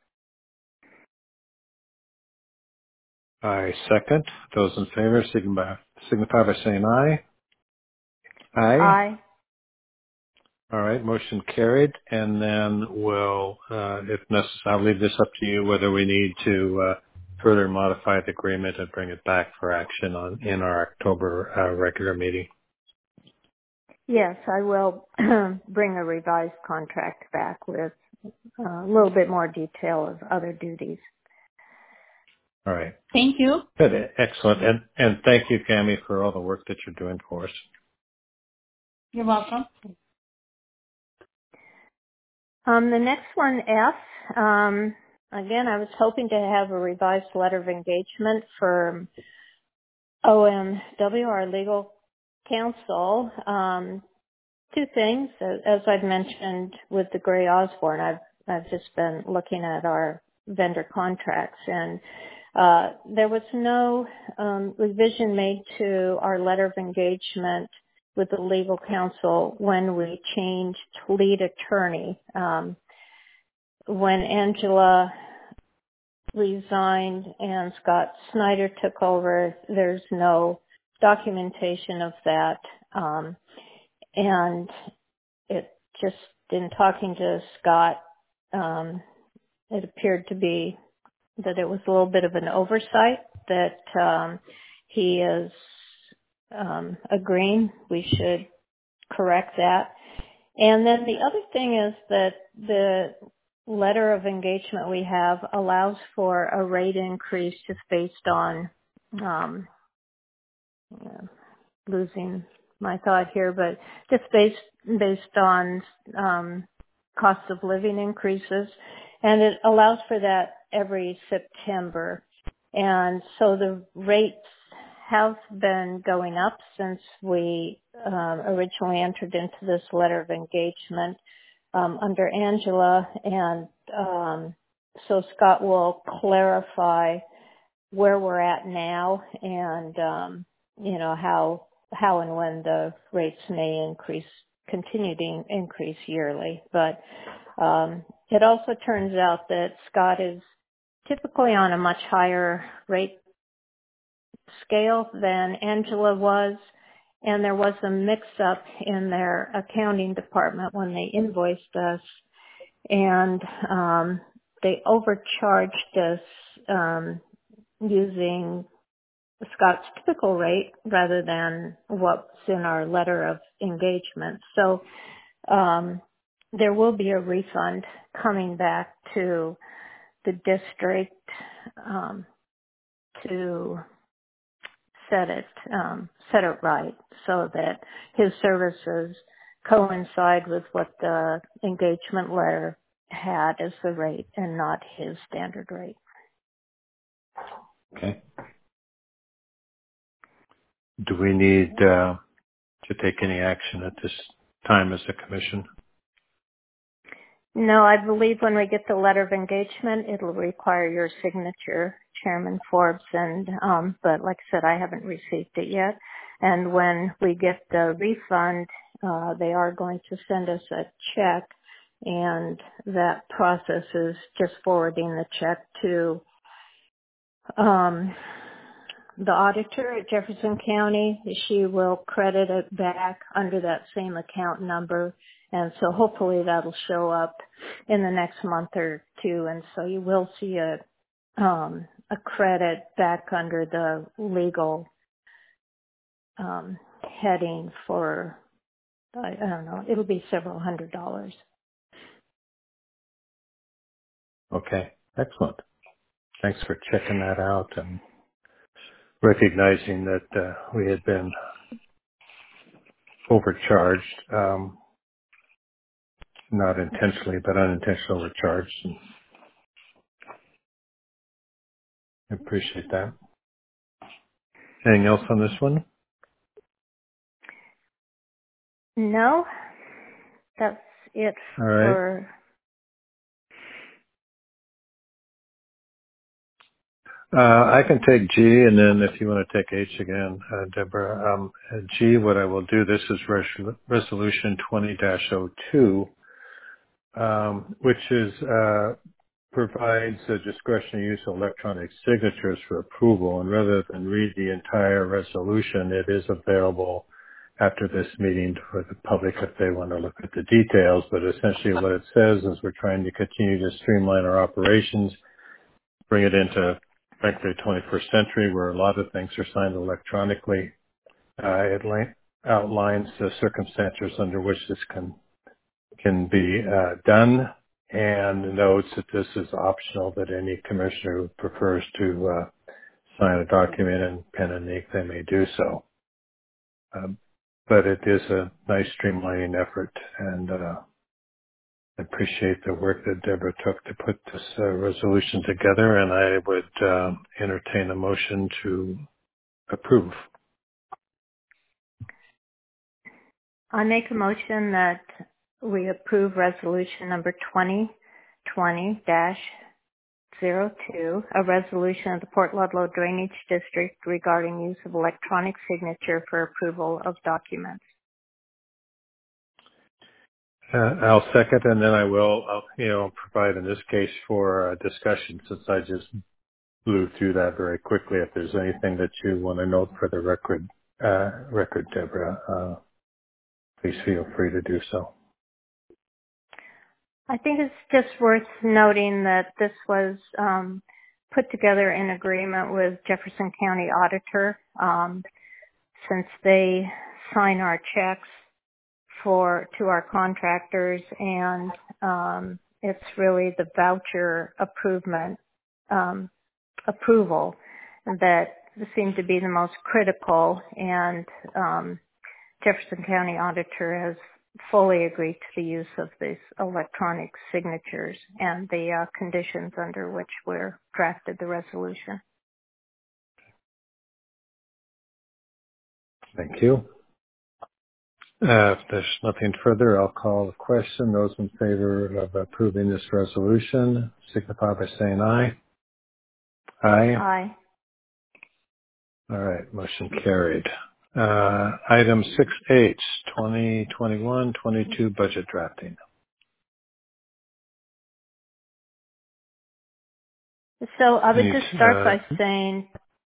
I second. Those in favor signify, signify by saying aye. Aye. Aye. All right. Motion carried. And then we'll, uh, if necessary, I'll leave this up to you whether we need to uh, further modify the agreement and bring it back for action on in our October uh, regular meeting. Yes, I will bring a revised contract back with uh, a little bit more detail of other duties. All right. Thank you. Good. Excellent. And and thank you, Cami, for all the work that you're doing for us. You're welcome. Um, the next one, F, um, again, I was hoping to have a revised letter of engagement for O M W, our legal counsel. Um, two things, as I've mentioned with the Gray Osborne, I've, I've just been looking at our vendor contracts, and uh, there was no um, revision made to our letter of engagement with the legal counsel when we changed lead attorney. Um, when Angela resigned and Scott Snyder took over, there's no documentation of that. Um, and it just, in talking to Scott, um, it appeared to be that it was a little bit of an oversight, that um, he is um, agreeing we should correct that. And then the other thing is that the letter of engagement we have allows for a rate increase just based on um, yeah, losing my thought here, but just based based on um, cost of living increases, and it allows for that every September. And so the rates have been going up since we um, originally entered into this letter of engagement um, under Angela, and um, so Scott will clarify where we're at now, and um, you know how how and when the rates may increase, continue to in- increase yearly. But um, it also turns out that Scott is typically on a much higher rate scale than Angela was, and there was a mix-up in their accounting department when they invoiced us, and um, they overcharged us um, using Scott's typical rate rather than what's in our letter of engagement. So um, there will be a refund coming back to the district um, to set it um, set it right so that his services coincide with what the engagement letter had as the rate and not his standard rate. Okay. Do we need uh, to take any action at this time as a commission? No, I believe when we get the letter of engagement, it'll require your signature, Chairman Forbes, and um, but like I said, I haven't received it yet. And when we get the refund, uh, they are going to send us a check, and that process is just forwarding the check to um, the auditor at Jefferson County. She will credit it back under that same account number. And so hopefully that'll show up in the next month or two. And so you will see a, um, a credit back under the legal, um, heading for, I, I don't know, it'll be several hundred dollars. Okay. Excellent. Thanks for checking that out and recognizing that uh, we had been overcharged, um, not intentionally, but unintentionally overcharged. And I appreciate that. Anything else on this one? No, that's it All right. for, Uh, I can take G, and then if you want to take H again, uh, Deborah. Um, uh, G, what I will do, this is res- Resolution twenty dash oh two, um, which is uh, provides a discretionary use of electronic signatures for approval. And rather than read the entire resolution, it is available after this meeting for the public if they want to look at the details. But essentially what it says is we're trying to continue to streamline our operations, bring it into, frankly, twenty-first century where a lot of things are signed electronically. Uh, it la- outlines the circumstances under which this can can be uh, done, and notes that this is optional, that any commissioner who prefers to uh, sign a document in pen and ink, they may do so. Um, but it is a nice streamlining effort, and uh, I appreciate the work that Deborah took to put this uh, resolution together, and I would uh, entertain a motion to approve. I make a motion that we approve resolution number twenty twenty dash zero two, a resolution of the Port Ludlow Drainage District regarding use of electronic signature for approval of documents. Uh, I'll second, and then I will, I'll, you know, provide in this case for uh, discussion, since I just blew through that very quickly. If there's anything that you want to note for the record, uh, record, Deborah, uh, please feel free to do so. I think it's just worth noting that this was um, put together in agreement with Jefferson County Auditor, um, since they sign our checks for to our contractors, and um, it's really the voucher approvement um, approval that seemed to be the most critical, and um, Jefferson County Auditor has fully agreed to the use of these electronic signatures and the uh, conditions under which we're drafted the resolution. Thank you. Uh, if there's nothing further, I'll call the question. Those in favor of approving this resolution signify by saying aye. Aye. Aye. All right, motion carried. Uh, item six H, twenty twenty-one twenty-two budget drafting. So I would Need, just start uh, by saying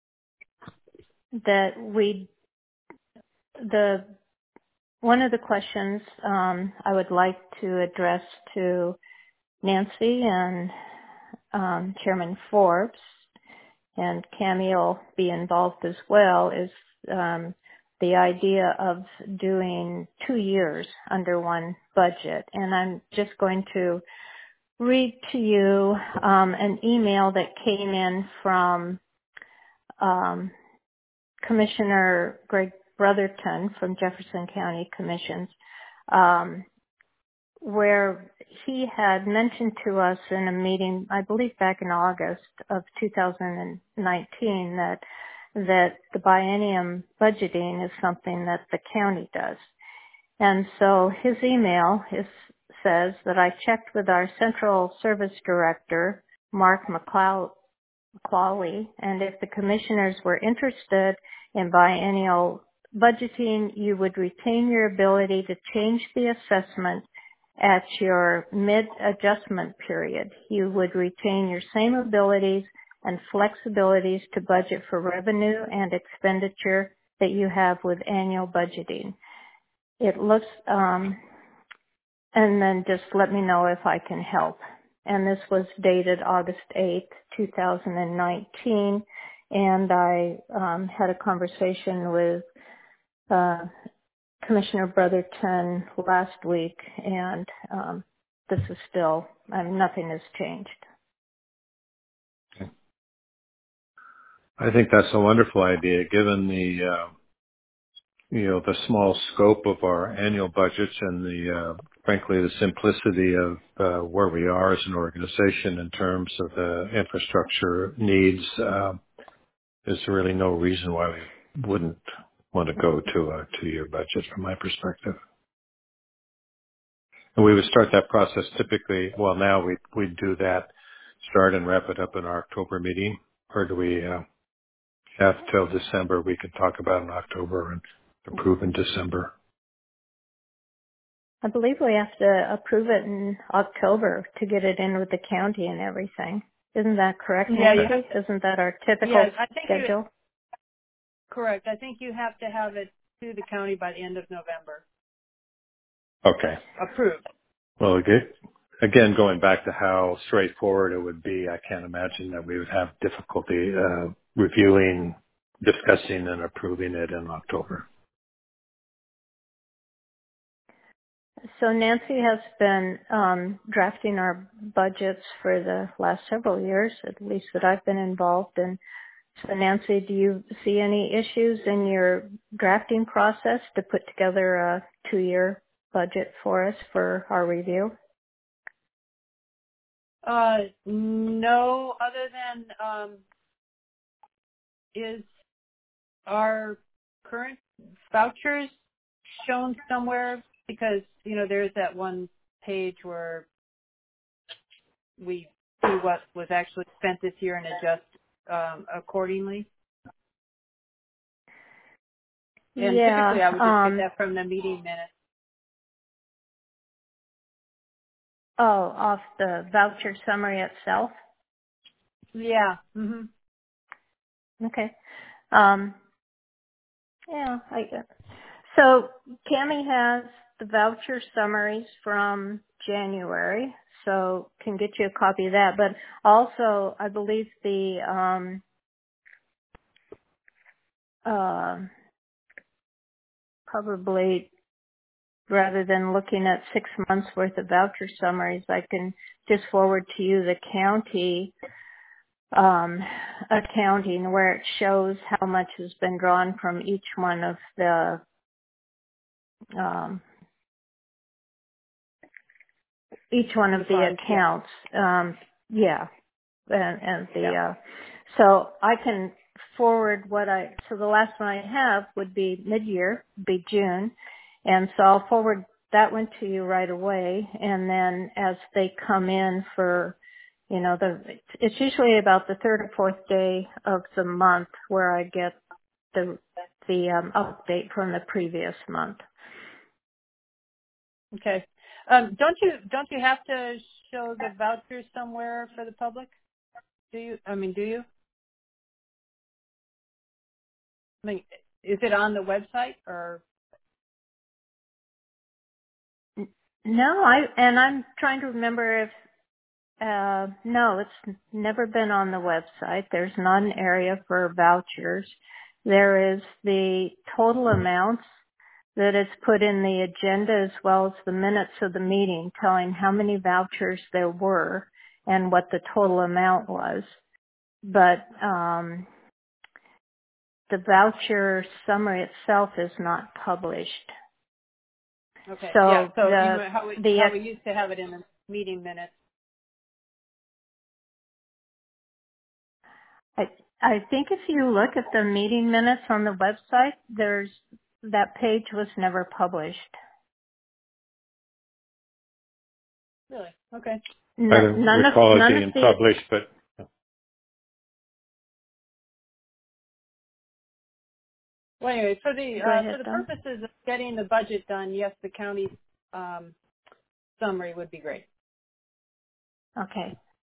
that we, the one of the questions um, I would like to address to Nancy and um, Chairman Forbes, and Cammie will be involved as well, is um, the idea of doing two years under one budget. And I'm just going to read to you um, an email that came in from um, Commissioner Greg Brotherton from Jefferson County Commissions, um, where he had mentioned to us in a meeting, I believe back in August of two thousand nineteen, that that the biennium budgeting is something that the county does. And so his email is says that I checked with our Central Service Director, Mark McCloud, Quali, and if the commissioners were interested in biennial budgeting, you would retain your ability to change the assessment at your mid-adjustment period. You would retain your same abilities and flexibilities to budget for revenue and expenditure that you have with annual budgeting. It looks, um, and then just let me know if I can help. And this was dated August eighth, two thousand nineteen, and I um, had a conversation with uh, Commissioner Brotherton last week, and um, this is still, um, nothing has changed. Okay. I think that's a wonderful idea, given the uh, you know the small scope of our annual budgets and the uh, frankly the simplicity of uh, where we are as an organization in terms of the infrastructure needs. Uh, there's really no reason why we wouldn't want to go to a two-year budget from my perspective. And we would start that process typically, well now we we do that, start and wrap it up in our October meeting, or do we uh, have till December we can talk about in October and approve in December? I believe we have to approve it in October to get it in with the county and everything. Isn't that correct, Yeah, Nancy? you have to, Isn't that our typical yes, I think you, schedule? correct. I think you have to have it to the county by the end of November. Okay. Approved. Well, again, again, going back to how straightforward it would be, I can't imagine that we would have difficulty uh, reviewing, discussing, and approving it in October. So Nancy has been um, drafting our budgets for the last several years, at least that I've been involved in. So Nancy, do you see any issues in your drafting process to put together a two-year budget for us for our review? Uh, no, other than, um, is our current vouchers shown somewhere? Because, you know, there's that one page where we see what was actually spent this year and adjust um, accordingly. And Yeah. typically I would just Um, get that from the meeting minutes. oh, off the voucher summary itself? Yeah. hmm Okay. Um, yeah, I get. So Cammie has the voucher summaries from January, so can get you a copy of that. But also, I believe the um, uh, probably rather than looking at six months worth of voucher summaries, I can just forward to you the county um, accounting where it shows how much has been drawn from each one of the um, each one of The the funds, yeah. accounts. Um, yeah, and, and the Yeah. uh, so I can forward what I so the last one I have would be mid-year, be June, and so I'll forward that one to you right away. And then as they come in for, you know, the it's usually about the third or fourth day of the month where I get the the um, update from the previous month. Okay. Um, don't you don't you have to show the vouchers somewhere for the public? Do you? I mean, do you? I mean, is it on the website or? No, I and I'm trying to remember if uh no, it's never been on the website. There's not an area for vouchers. There is the total amounts that is put in the agenda as well as the minutes of the meeting telling how many vouchers there were and what the total amount was. But um the voucher summary itself is not published. Okay. Yeah. So So you the how we the how we used to have it in the meeting minutes. I, I think if you look at the meeting minutes on the website, there's that page was never published. Really? Okay. I N- don't none of recall it none of being the published, but Well, anyway, for the go uh, ahead, for the Don. purposes of getting the budget done, yes, the county um, summary would be great. Okay.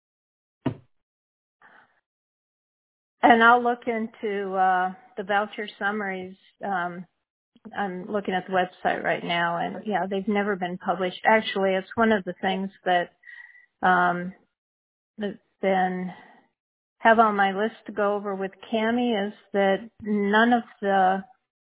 And I'll look into uh, the voucher summaries. Um, I'm looking at the website right now, and yeah, they've never been published. Actually, it's one of the things that um, that's been have on my list to go over with Cami is that none of the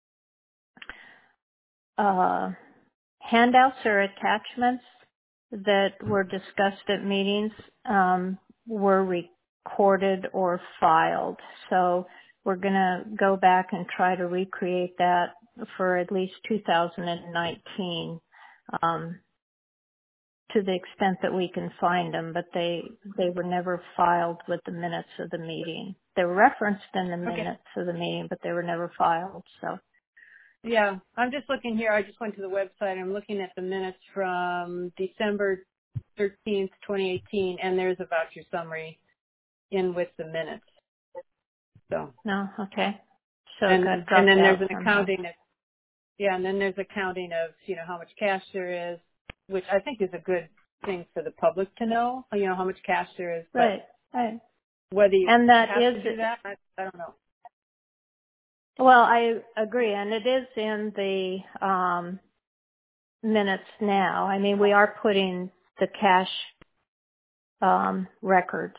uh, handouts or attachments that were discussed at meetings um, were recorded or filed. So we're going to go back and try to recreate that for at least two thousand nineteen um, to the extent that we can find them, but they, they were never filed with the minutes of the meeting. They were referenced in the Okay. minutes of the meeting, but they were never filed. So Yeah, I'm just looking here. I just went to the website. I'm looking at the minutes from December thirteenth, twenty eighteen, and there's a voucher summary in with the minutes. So, no, okay. So it and got and dropped then there's out an somehow. accounting of, yeah, and then there's accounting of, you know, how much cash there is, which I think is a good thing for the public to know, you know, how much cash there is, but Right, right. whether you And that have is, to do that, I, I don't know. well, I agree, and it is in the um, minutes now. I mean, we are putting the cash um, records.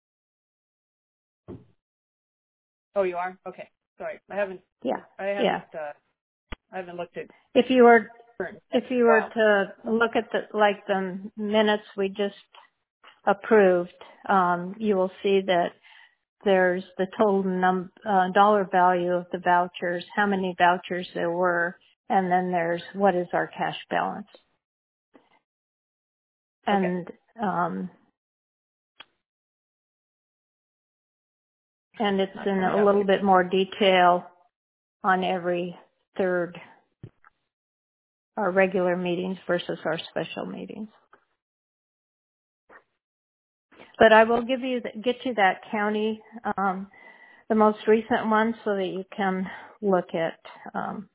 Oh, you are? Okay. Sorry. I haven't, Yeah, I yeah. haven't, uh, I haven't looked at If you were current if minutes in you a were while. to look at the like the minutes we just approved, um, you will see that there's the total num uh, dollar value of the vouchers, how many vouchers there were, and then there's what is our cash balance. Okay. And um, and it's Not in coming a up. little bit more detail on every third our regular meetings versus our special meetings. But I will give you the, get you that county, um, the most recent one, so that you can look at um,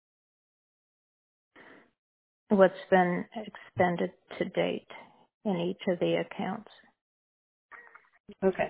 what's been expended to date in each of the accounts. Okay.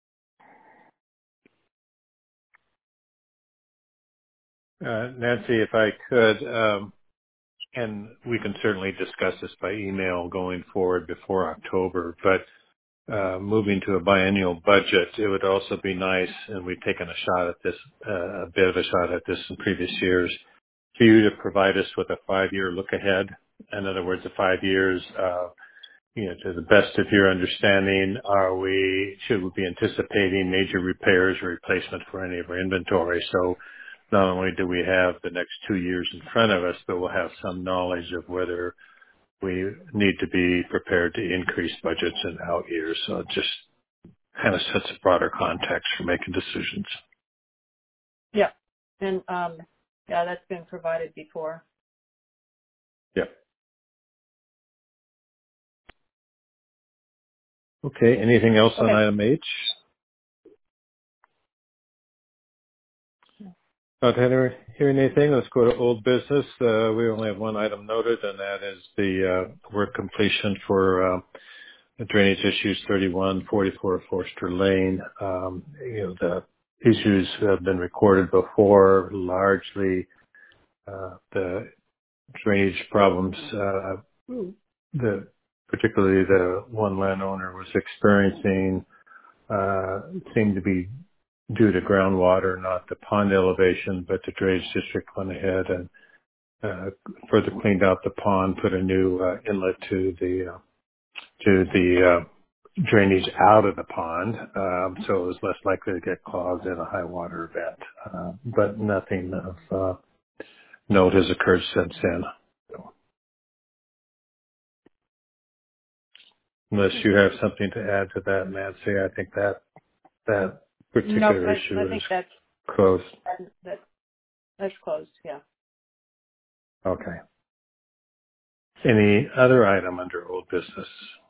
uh, Nancy, if I could, um, and we can certainly discuss this by email going forward before October, but uh, moving to a biennial budget, it would also be nice, and we've taken a shot at this, uh, a bit of a shot at this in previous years, for you to provide us with a five-year look ahead. In other words, the five years, uh, you know, to the best of your understanding, are we, should we be anticipating major repairs or replacement for any of our inventory? So not only do we have the next two years in front of us, but we'll have some knowledge of whether we need to be prepared to increase budgets in out years. So it just kind of sets a broader context for making decisions. Yeah. And, um, yeah, that's been provided before. Yep. Okay. Anything else on Okay. item H? Not hearing hearing anything. Let's go to old business. Uh, we only have one item noted, and that is the uh, work completion for uh, the drainage issues thirty-one forty-four Forster Lane. Um, you know, the issues have been recorded before, largely uh, the drainage problems, uh, the particularly the one landowner was experiencing, uh, seemed to be due to groundwater, not the pond elevation, but the drainage district went ahead and uh, further cleaned out the pond, put a new uh, inlet to the uh, to the uh, drainage out of the pond, um, so it was less likely to get clogged in a high water event. Uh, but nothing of uh, note has occurred since then. So, unless you have something to add to that, Nancy, I think that that Nope. particular I, I issue is think that's, closed. that, that's closed. Yeah. Okay. Any other item under old business?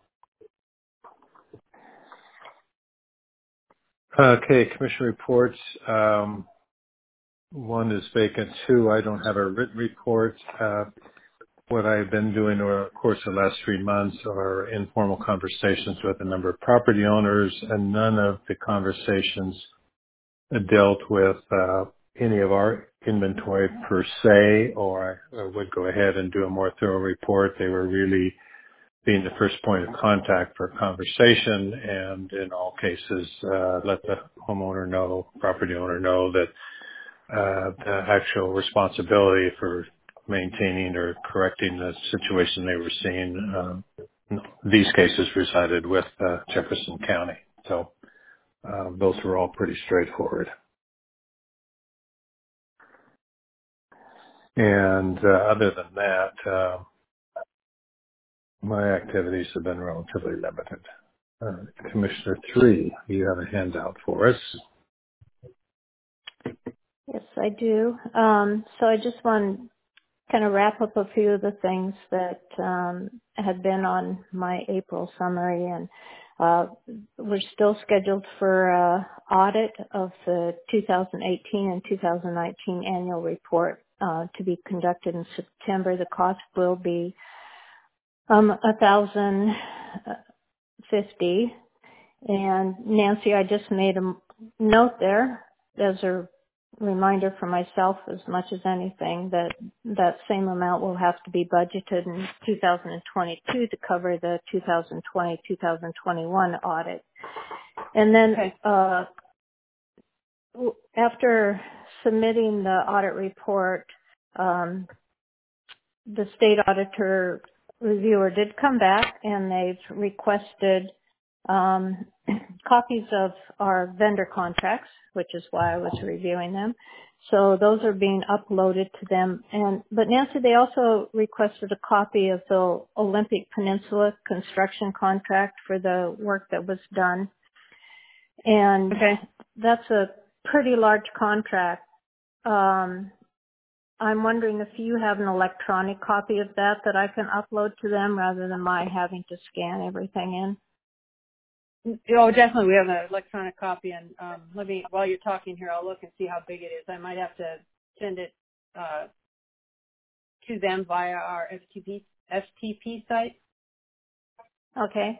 Okay, commission reports. Um, one is vacant. Two, I don't have a written report. Uh, what I've been doing over the course of the last three months are informal conversations with a number of property owners, and none of the conversations dealt with uh, any of our inventory per se, or I would go ahead and do a more thorough report. They were really being the first point of contact for conversation, and in all cases, uh, let the homeowner know, property owner know that uh, the actual responsibility for maintaining or correcting the situation they were seeing, uh, these cases resided with uh, Jefferson County. So uh, those were all pretty straightforward. And uh, other than that, uh, my activities have been relatively limited. Uh, Commissioner three, you have a handout for us. Yes, I do. Um, so I just want to kind of wrap up a few of the things that um, had been on my April summary, and uh, we're still scheduled for uh, audit of the two thousand eighteen and two thousand nineteen annual report uh, to be conducted in September. The cost will be um, one thousand fifty. And Nancy, I just made a note there as a reminder for myself as much as anything that that same amount will have to be budgeted in two thousand twenty-two to cover the two thousand twenty, two thousand twenty-one audit. And then Okay. uh, after submitting the audit report, um, the state auditor reviewer did come back, and they've requested um, copies of our vendor contracts, which is why I was reviewing them. So those are being uploaded to them. And but Nancy, they also requested a copy of the Olympic Peninsula construction contract for the work that was done. And Okay. that's a pretty large contract. Um, I'm wondering if you have an electronic copy of that that I can upload to them rather than my having to scan everything in. Oh, definitely. We have an electronic copy, and um, let me, while you're talking here, I'll look and see how big it is. I might have to send it uh, to them via our F T P, F T P site, Okay.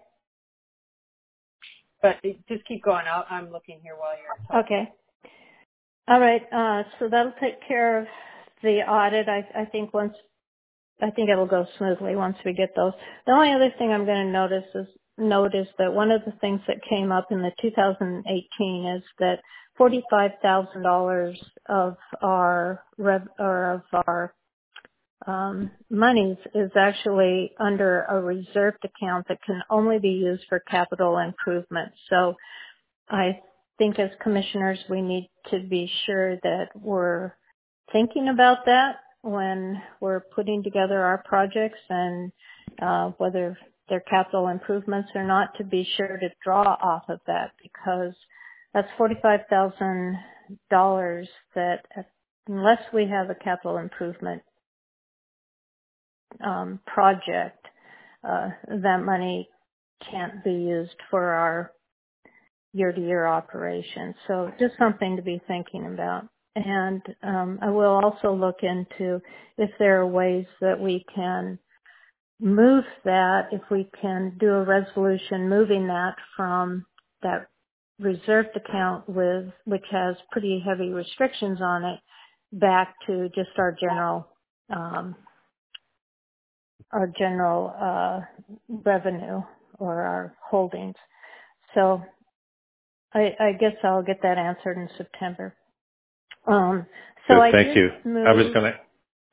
but it, just keep going. I'll, I'm looking here while you're talking. Okay. All right. Uh, so that'll take care of the audit. I, I think once, I think it'll go smoothly once we get those. The only other thing I'm going to notice is notice that one of the things that came up in the two thousand eighteen is that forty-five thousand dollars of our rev, or of our um, monies is actually under a reserved account that can only be used for capital improvements. So I think as commissioners, we need to be sure that we're thinking about that when we're putting together our projects, and uh, whether they're capital improvements or not, to be sure to draw off of that, because that's forty-five thousand dollars that, unless we have a capital improvement um, project, uh, that money can't be used for our year-to-year operations. So just something to be thinking about. And um, I will also look into if there are ways that we can move that, if we can do a resolution moving that from that reserved account with, which has pretty heavy restrictions on it, back to just our general um, our general uh, revenue or our holdings. So I, I guess I'll get that answered in September. Um, so Good, I thank did you. move. I was going to,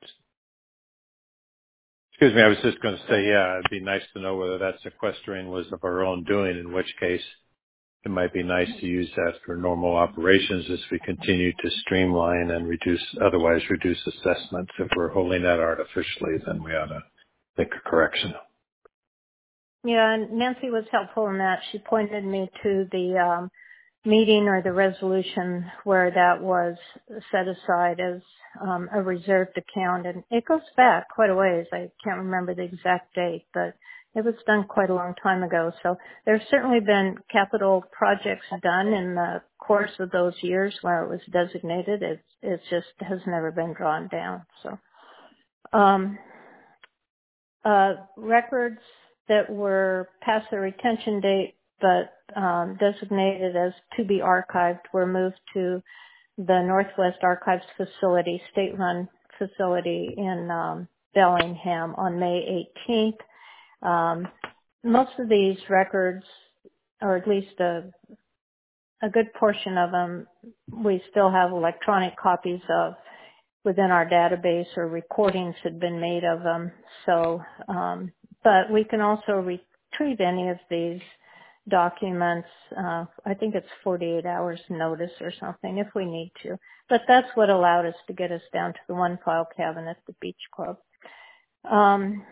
excuse me, I was just going to say, yeah, it'd be nice to know whether that sequestering was of our own doing, in which case it might be nice to use that for normal operations as we continue to streamline and reduce, otherwise reduce assessments. If we're holding that artificially, then we ought to make a correction. Yeah, and Nancy was helpful in that. She pointed me to the um, meeting or the resolution where that was set aside as um, a reserved account. And it goes back quite a ways. I can't remember the exact date, but it was done quite a long time ago. So there's certainly been capital projects done in the course of those years where it was designated. It, it just has never been drawn down. So um, uh, records that were past the retention date but um, designated as to be archived were moved to the Northwest Archives facility, state-run facility in um, Bellingham on May eighteenth. Um, most of these records, or at least a, a good portion of them, we still have electronic copies of within our database, or recordings had been made of them. So, um, but we can also retrieve any of these documents. Uh, I think it's forty-eight hours notice or something if we need to. But that's what allowed us to get us down to the one file cabinet at the Beach Club. Um,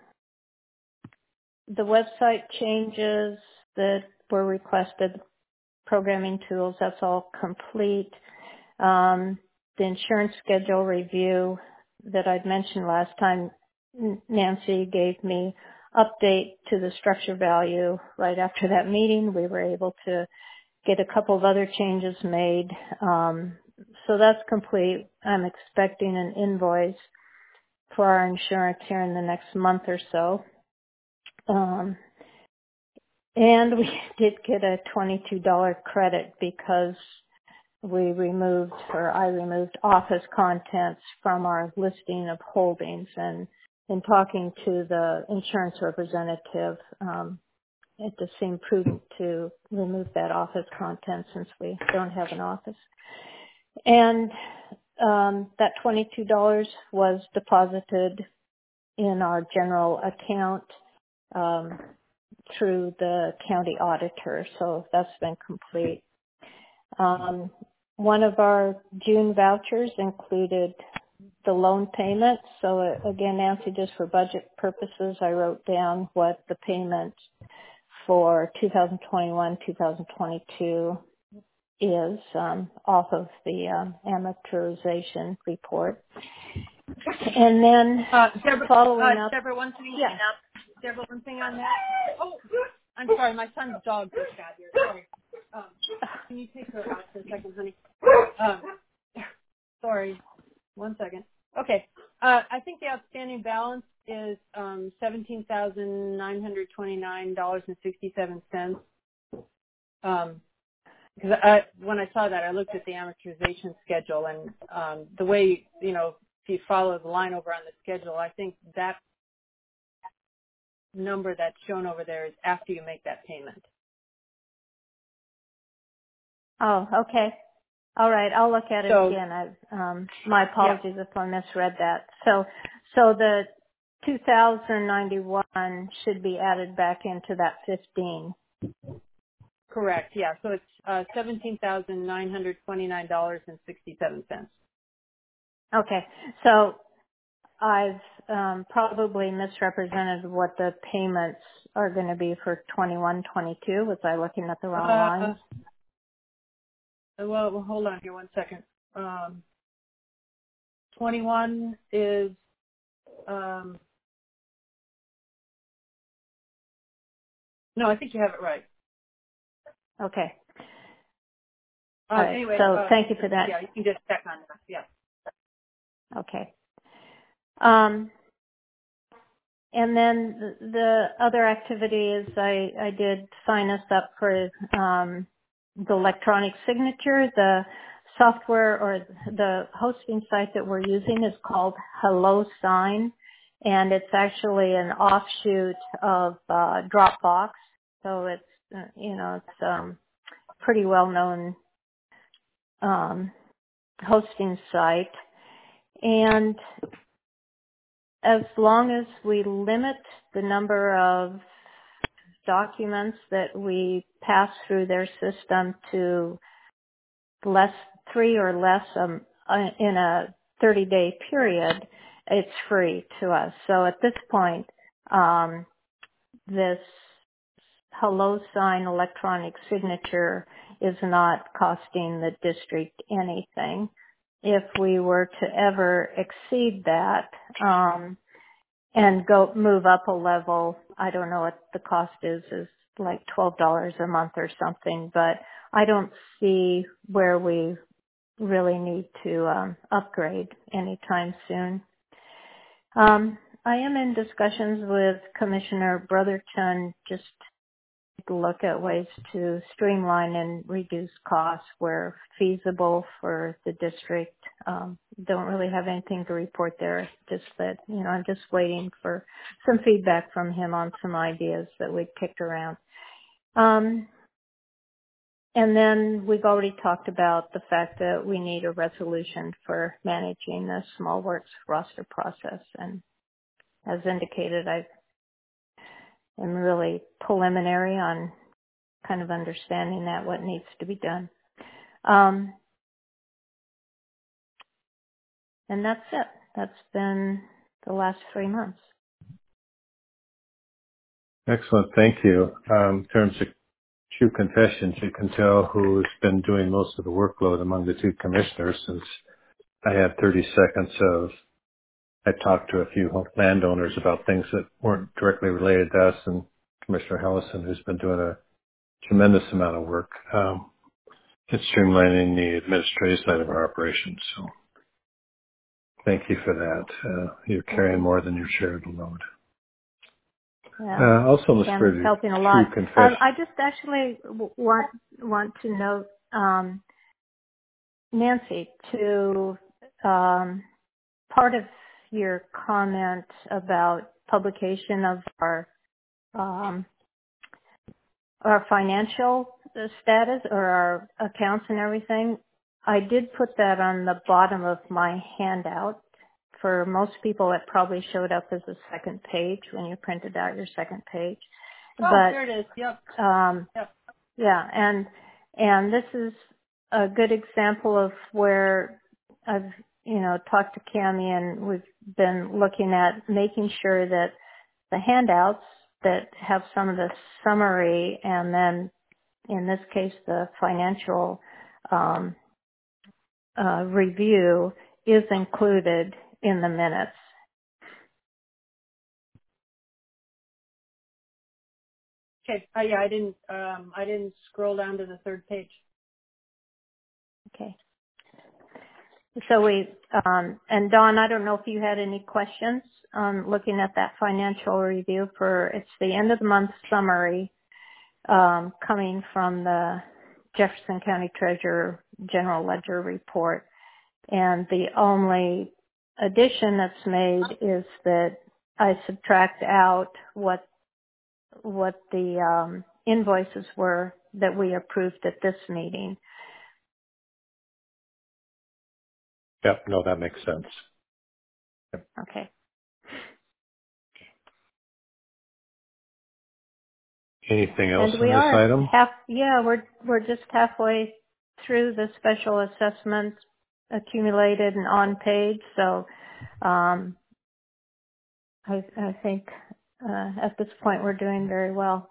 the website changes that were requested, programming tools, that's all complete. Um, the insurance schedule review that I'd mentioned last time, Nancy gave me update to the structure value right after that meeting. We were able to get a couple of other changes made. Um, so that's complete. I'm expecting an invoice for our insurance here in the next month or so. Um, and we did get a twenty-two dollars credit because we removed, or I removed, office contents from our listing of holdings. And in talking to the insurance representative, um, it just seemed prudent to remove that office content since we don't have an office. And um, that twenty-two dollars was deposited in our general account um, through the county auditor, so that's been complete. Um, one of our June vouchers included the loan payment. So uh, again, Nancy, just for budget purposes, I wrote down what the payment for two thousand twenty-one, two thousand twenty-two is um, off of the um, amortization report. And then Uh, Deborah, following uh, up. Deborah, one thing. Yeah. Deborah, one thing on that. Oh, I'm sorry, my son's dog just got here. Sorry. Um, can you take her out for a second, honey? Um, sorry, one second. Okay. Uh, I think the outstanding balance is um, seventeen thousand nine hundred twenty-nine dollars and sixty-seven cents. Um, because I, when I saw that, I looked at the amortization schedule, and um, the way, you know, if you follow the line over on the schedule, I think that number that's shown over there is after you make that payment. Oh, okay. All right. I'll look at it So, again. I, um, my apologies yeah. if I misread that. So, so the two thousand ninety-one should be added back into that fifteen. Correct. Yeah. So it's uh, seventeen thousand nine hundred twenty-nine dollars and sixty-seven cents. Okay. So I've um, probably misrepresented what the payments are going to be for twenty-one, twenty-two. Was I looking at the wrong Uh, lines? well, well, hold on here one second. Um, twenty-one is um, no, I think you have it right. Okay. Um, All right. anyway, So uh, thank you for that. yeah, you can just check on that. Yeah. Okay. Um, and then the, the other activity is I, I did sign us up for um, the electronic signature. The software or the hosting site that we're using is called HelloSign, and it's actually an offshoot of uh, Dropbox. So it's, uh, you know, it's um, pretty well-known um, hosting site. And as long as we limit the number of documents that we pass through their system to less, three or less um, uh, in a thirty-day period, it's free to us. So at this point, um, this HelloSign electronic signature is not costing the district anything. If we were to ever exceed that um, and go move up a level, I don't know what the cost is, is like twelve dollars a month or something, but I don't see where we really need to um, upgrade anytime soon. Um, I am in discussions with Commissioner Brotherton just to look at ways to streamline and reduce costs where feasible for the district. Um, don't really have anything to report there, just that, you know, I'm just waiting for some feedback from him on some ideas that we kicked around. Um, and then we've already talked about the fact that we need a resolution for managing the small works roster process. And as indicated, I am really preliminary on kind of understanding that, what needs to be done. Um, and that's it. That's been the last three months. Excellent. Thank you. Um, in terms of true confessions, you can tell who's been doing most of the workload among the two commissioners, since I had thirty seconds of, I talked to a few landowners about things that weren't directly related to us, and Commissioner Hellison, who's been doing a tremendous amount of work um, in streamlining the administrative side of our operations. So thank you for that. Uh, you're carrying more than your share of the load. Yeah, Uh, also in the Ken spirit is of helping a true lot. confession. Um, I just actually w- want want to note, um, Nancy, to um, part of your comment about publication of our um, our financial status or our accounts and everything. I did put that on the bottom of my handout. For most people, it probably showed up as a second page when you printed out your second page. Oh, but, there it is. Yep. Um, Yep. yeah, and and this is a good example of where I've you know talked to Cammie, and we've been looking at making sure that the handouts that have some of the summary, and then in this case the financial um, uh, review, is included in the minutes. Okay. Uh, yeah, I didn't. Um, I didn't scroll down to the third page. Okay. So we, um, and Dawn, I don't know if you had any questions on looking at that financial review for, it's the end of the month summary, um, coming from the Jefferson County Treasurer General Ledger report. And the only addition that's made is that I subtract out what, what the, um, invoices were that we approved at this meeting. Yep, no, that makes sense. Yep. Okay. Anything else And on we this are item? half, yeah, we're, we're just halfway through the special assessments accumulated and on page. So, um, I, I think, uh, at this point we're doing very well.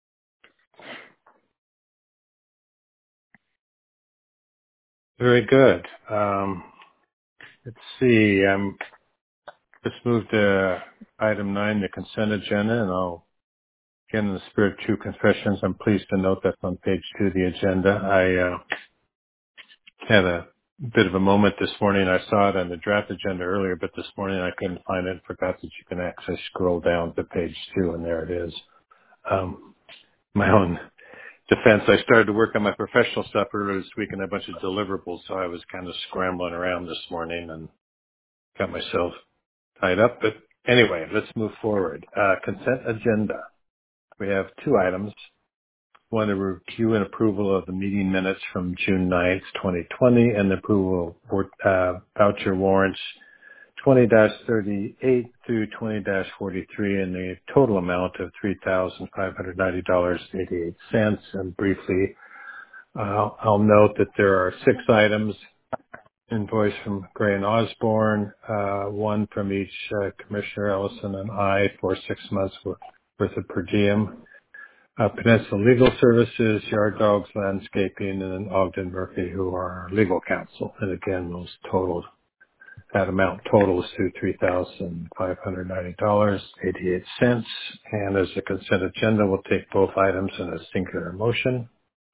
Very good. Um, let's see. Um, let's move to item nine, the consent agenda, and I'll, again, in the spirit of true confessions, I'm pleased to note that's on page two of the agenda. I uh, had a bit of a moment this morning. I saw it on the draft agenda earlier, but this morning I couldn't find it and forgot that you can actually scroll down to page two, and there it is. Um, my own defense, I started to work on my professional stuff earlier this week and a bunch of deliverables, so I was kind of scrambling around this morning and got myself tied up. But anyway, let's move forward. Uh, consent agenda. We have two items. One, a review and approval of the meeting minutes from June ninth, twenty twenty, and the approval of uh, voucher warrants twenty dash thirty-eight through twenty dash forty-three in the total amount of three thousand five hundred ninety dollars and eighty-eight cents. And briefly, uh, I'll note that there are six items: invoice from Gray and Osborne, uh, one from each uh, Commissioner Ellison and I for six months worth of per diem, uh, Peninsula Legal Services, Yard Dogs Landscaping, and Ogden Murphy, who are our legal counsel. And again, those totaled, that amount totals to three thousand five hundred ninety dollars and eighty-eight cents. And as a consent agenda, we'll take both items in a singular motion.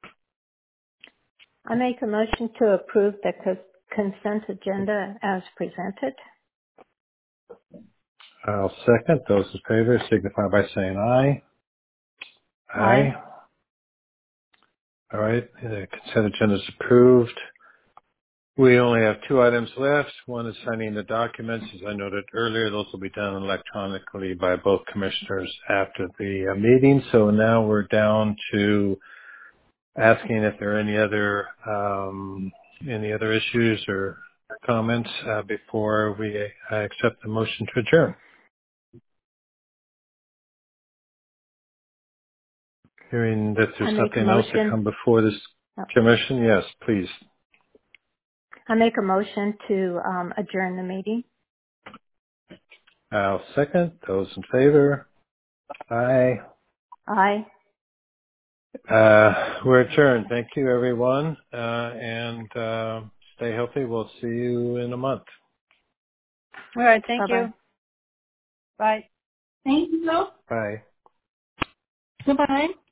I make a motion to approve the co- consent agenda as presented. I'll second. Those in favor signify by saying aye. Aye. Aye. All right. The consent agenda is approved. We only have two items left. One is signing the documents. As I noted earlier, those will be done electronically by both commissioners after the uh, meeting. So now we're down to asking if there are any other um, any other issues or comments uh, before we uh, accept the motion to adjourn. Hearing that I there's make a nothing else to motion. come before this oh, commission, yes, please. I make a motion to um, adjourn the meeting. I'll second. Those in favor? Aye. Aye. Uh, we're adjourned. Thank you, everyone. Uh, and uh, stay healthy. We'll see you in a month. All right. Thank Bye-bye. you. Bye. Thank you. Bye. Goodbye.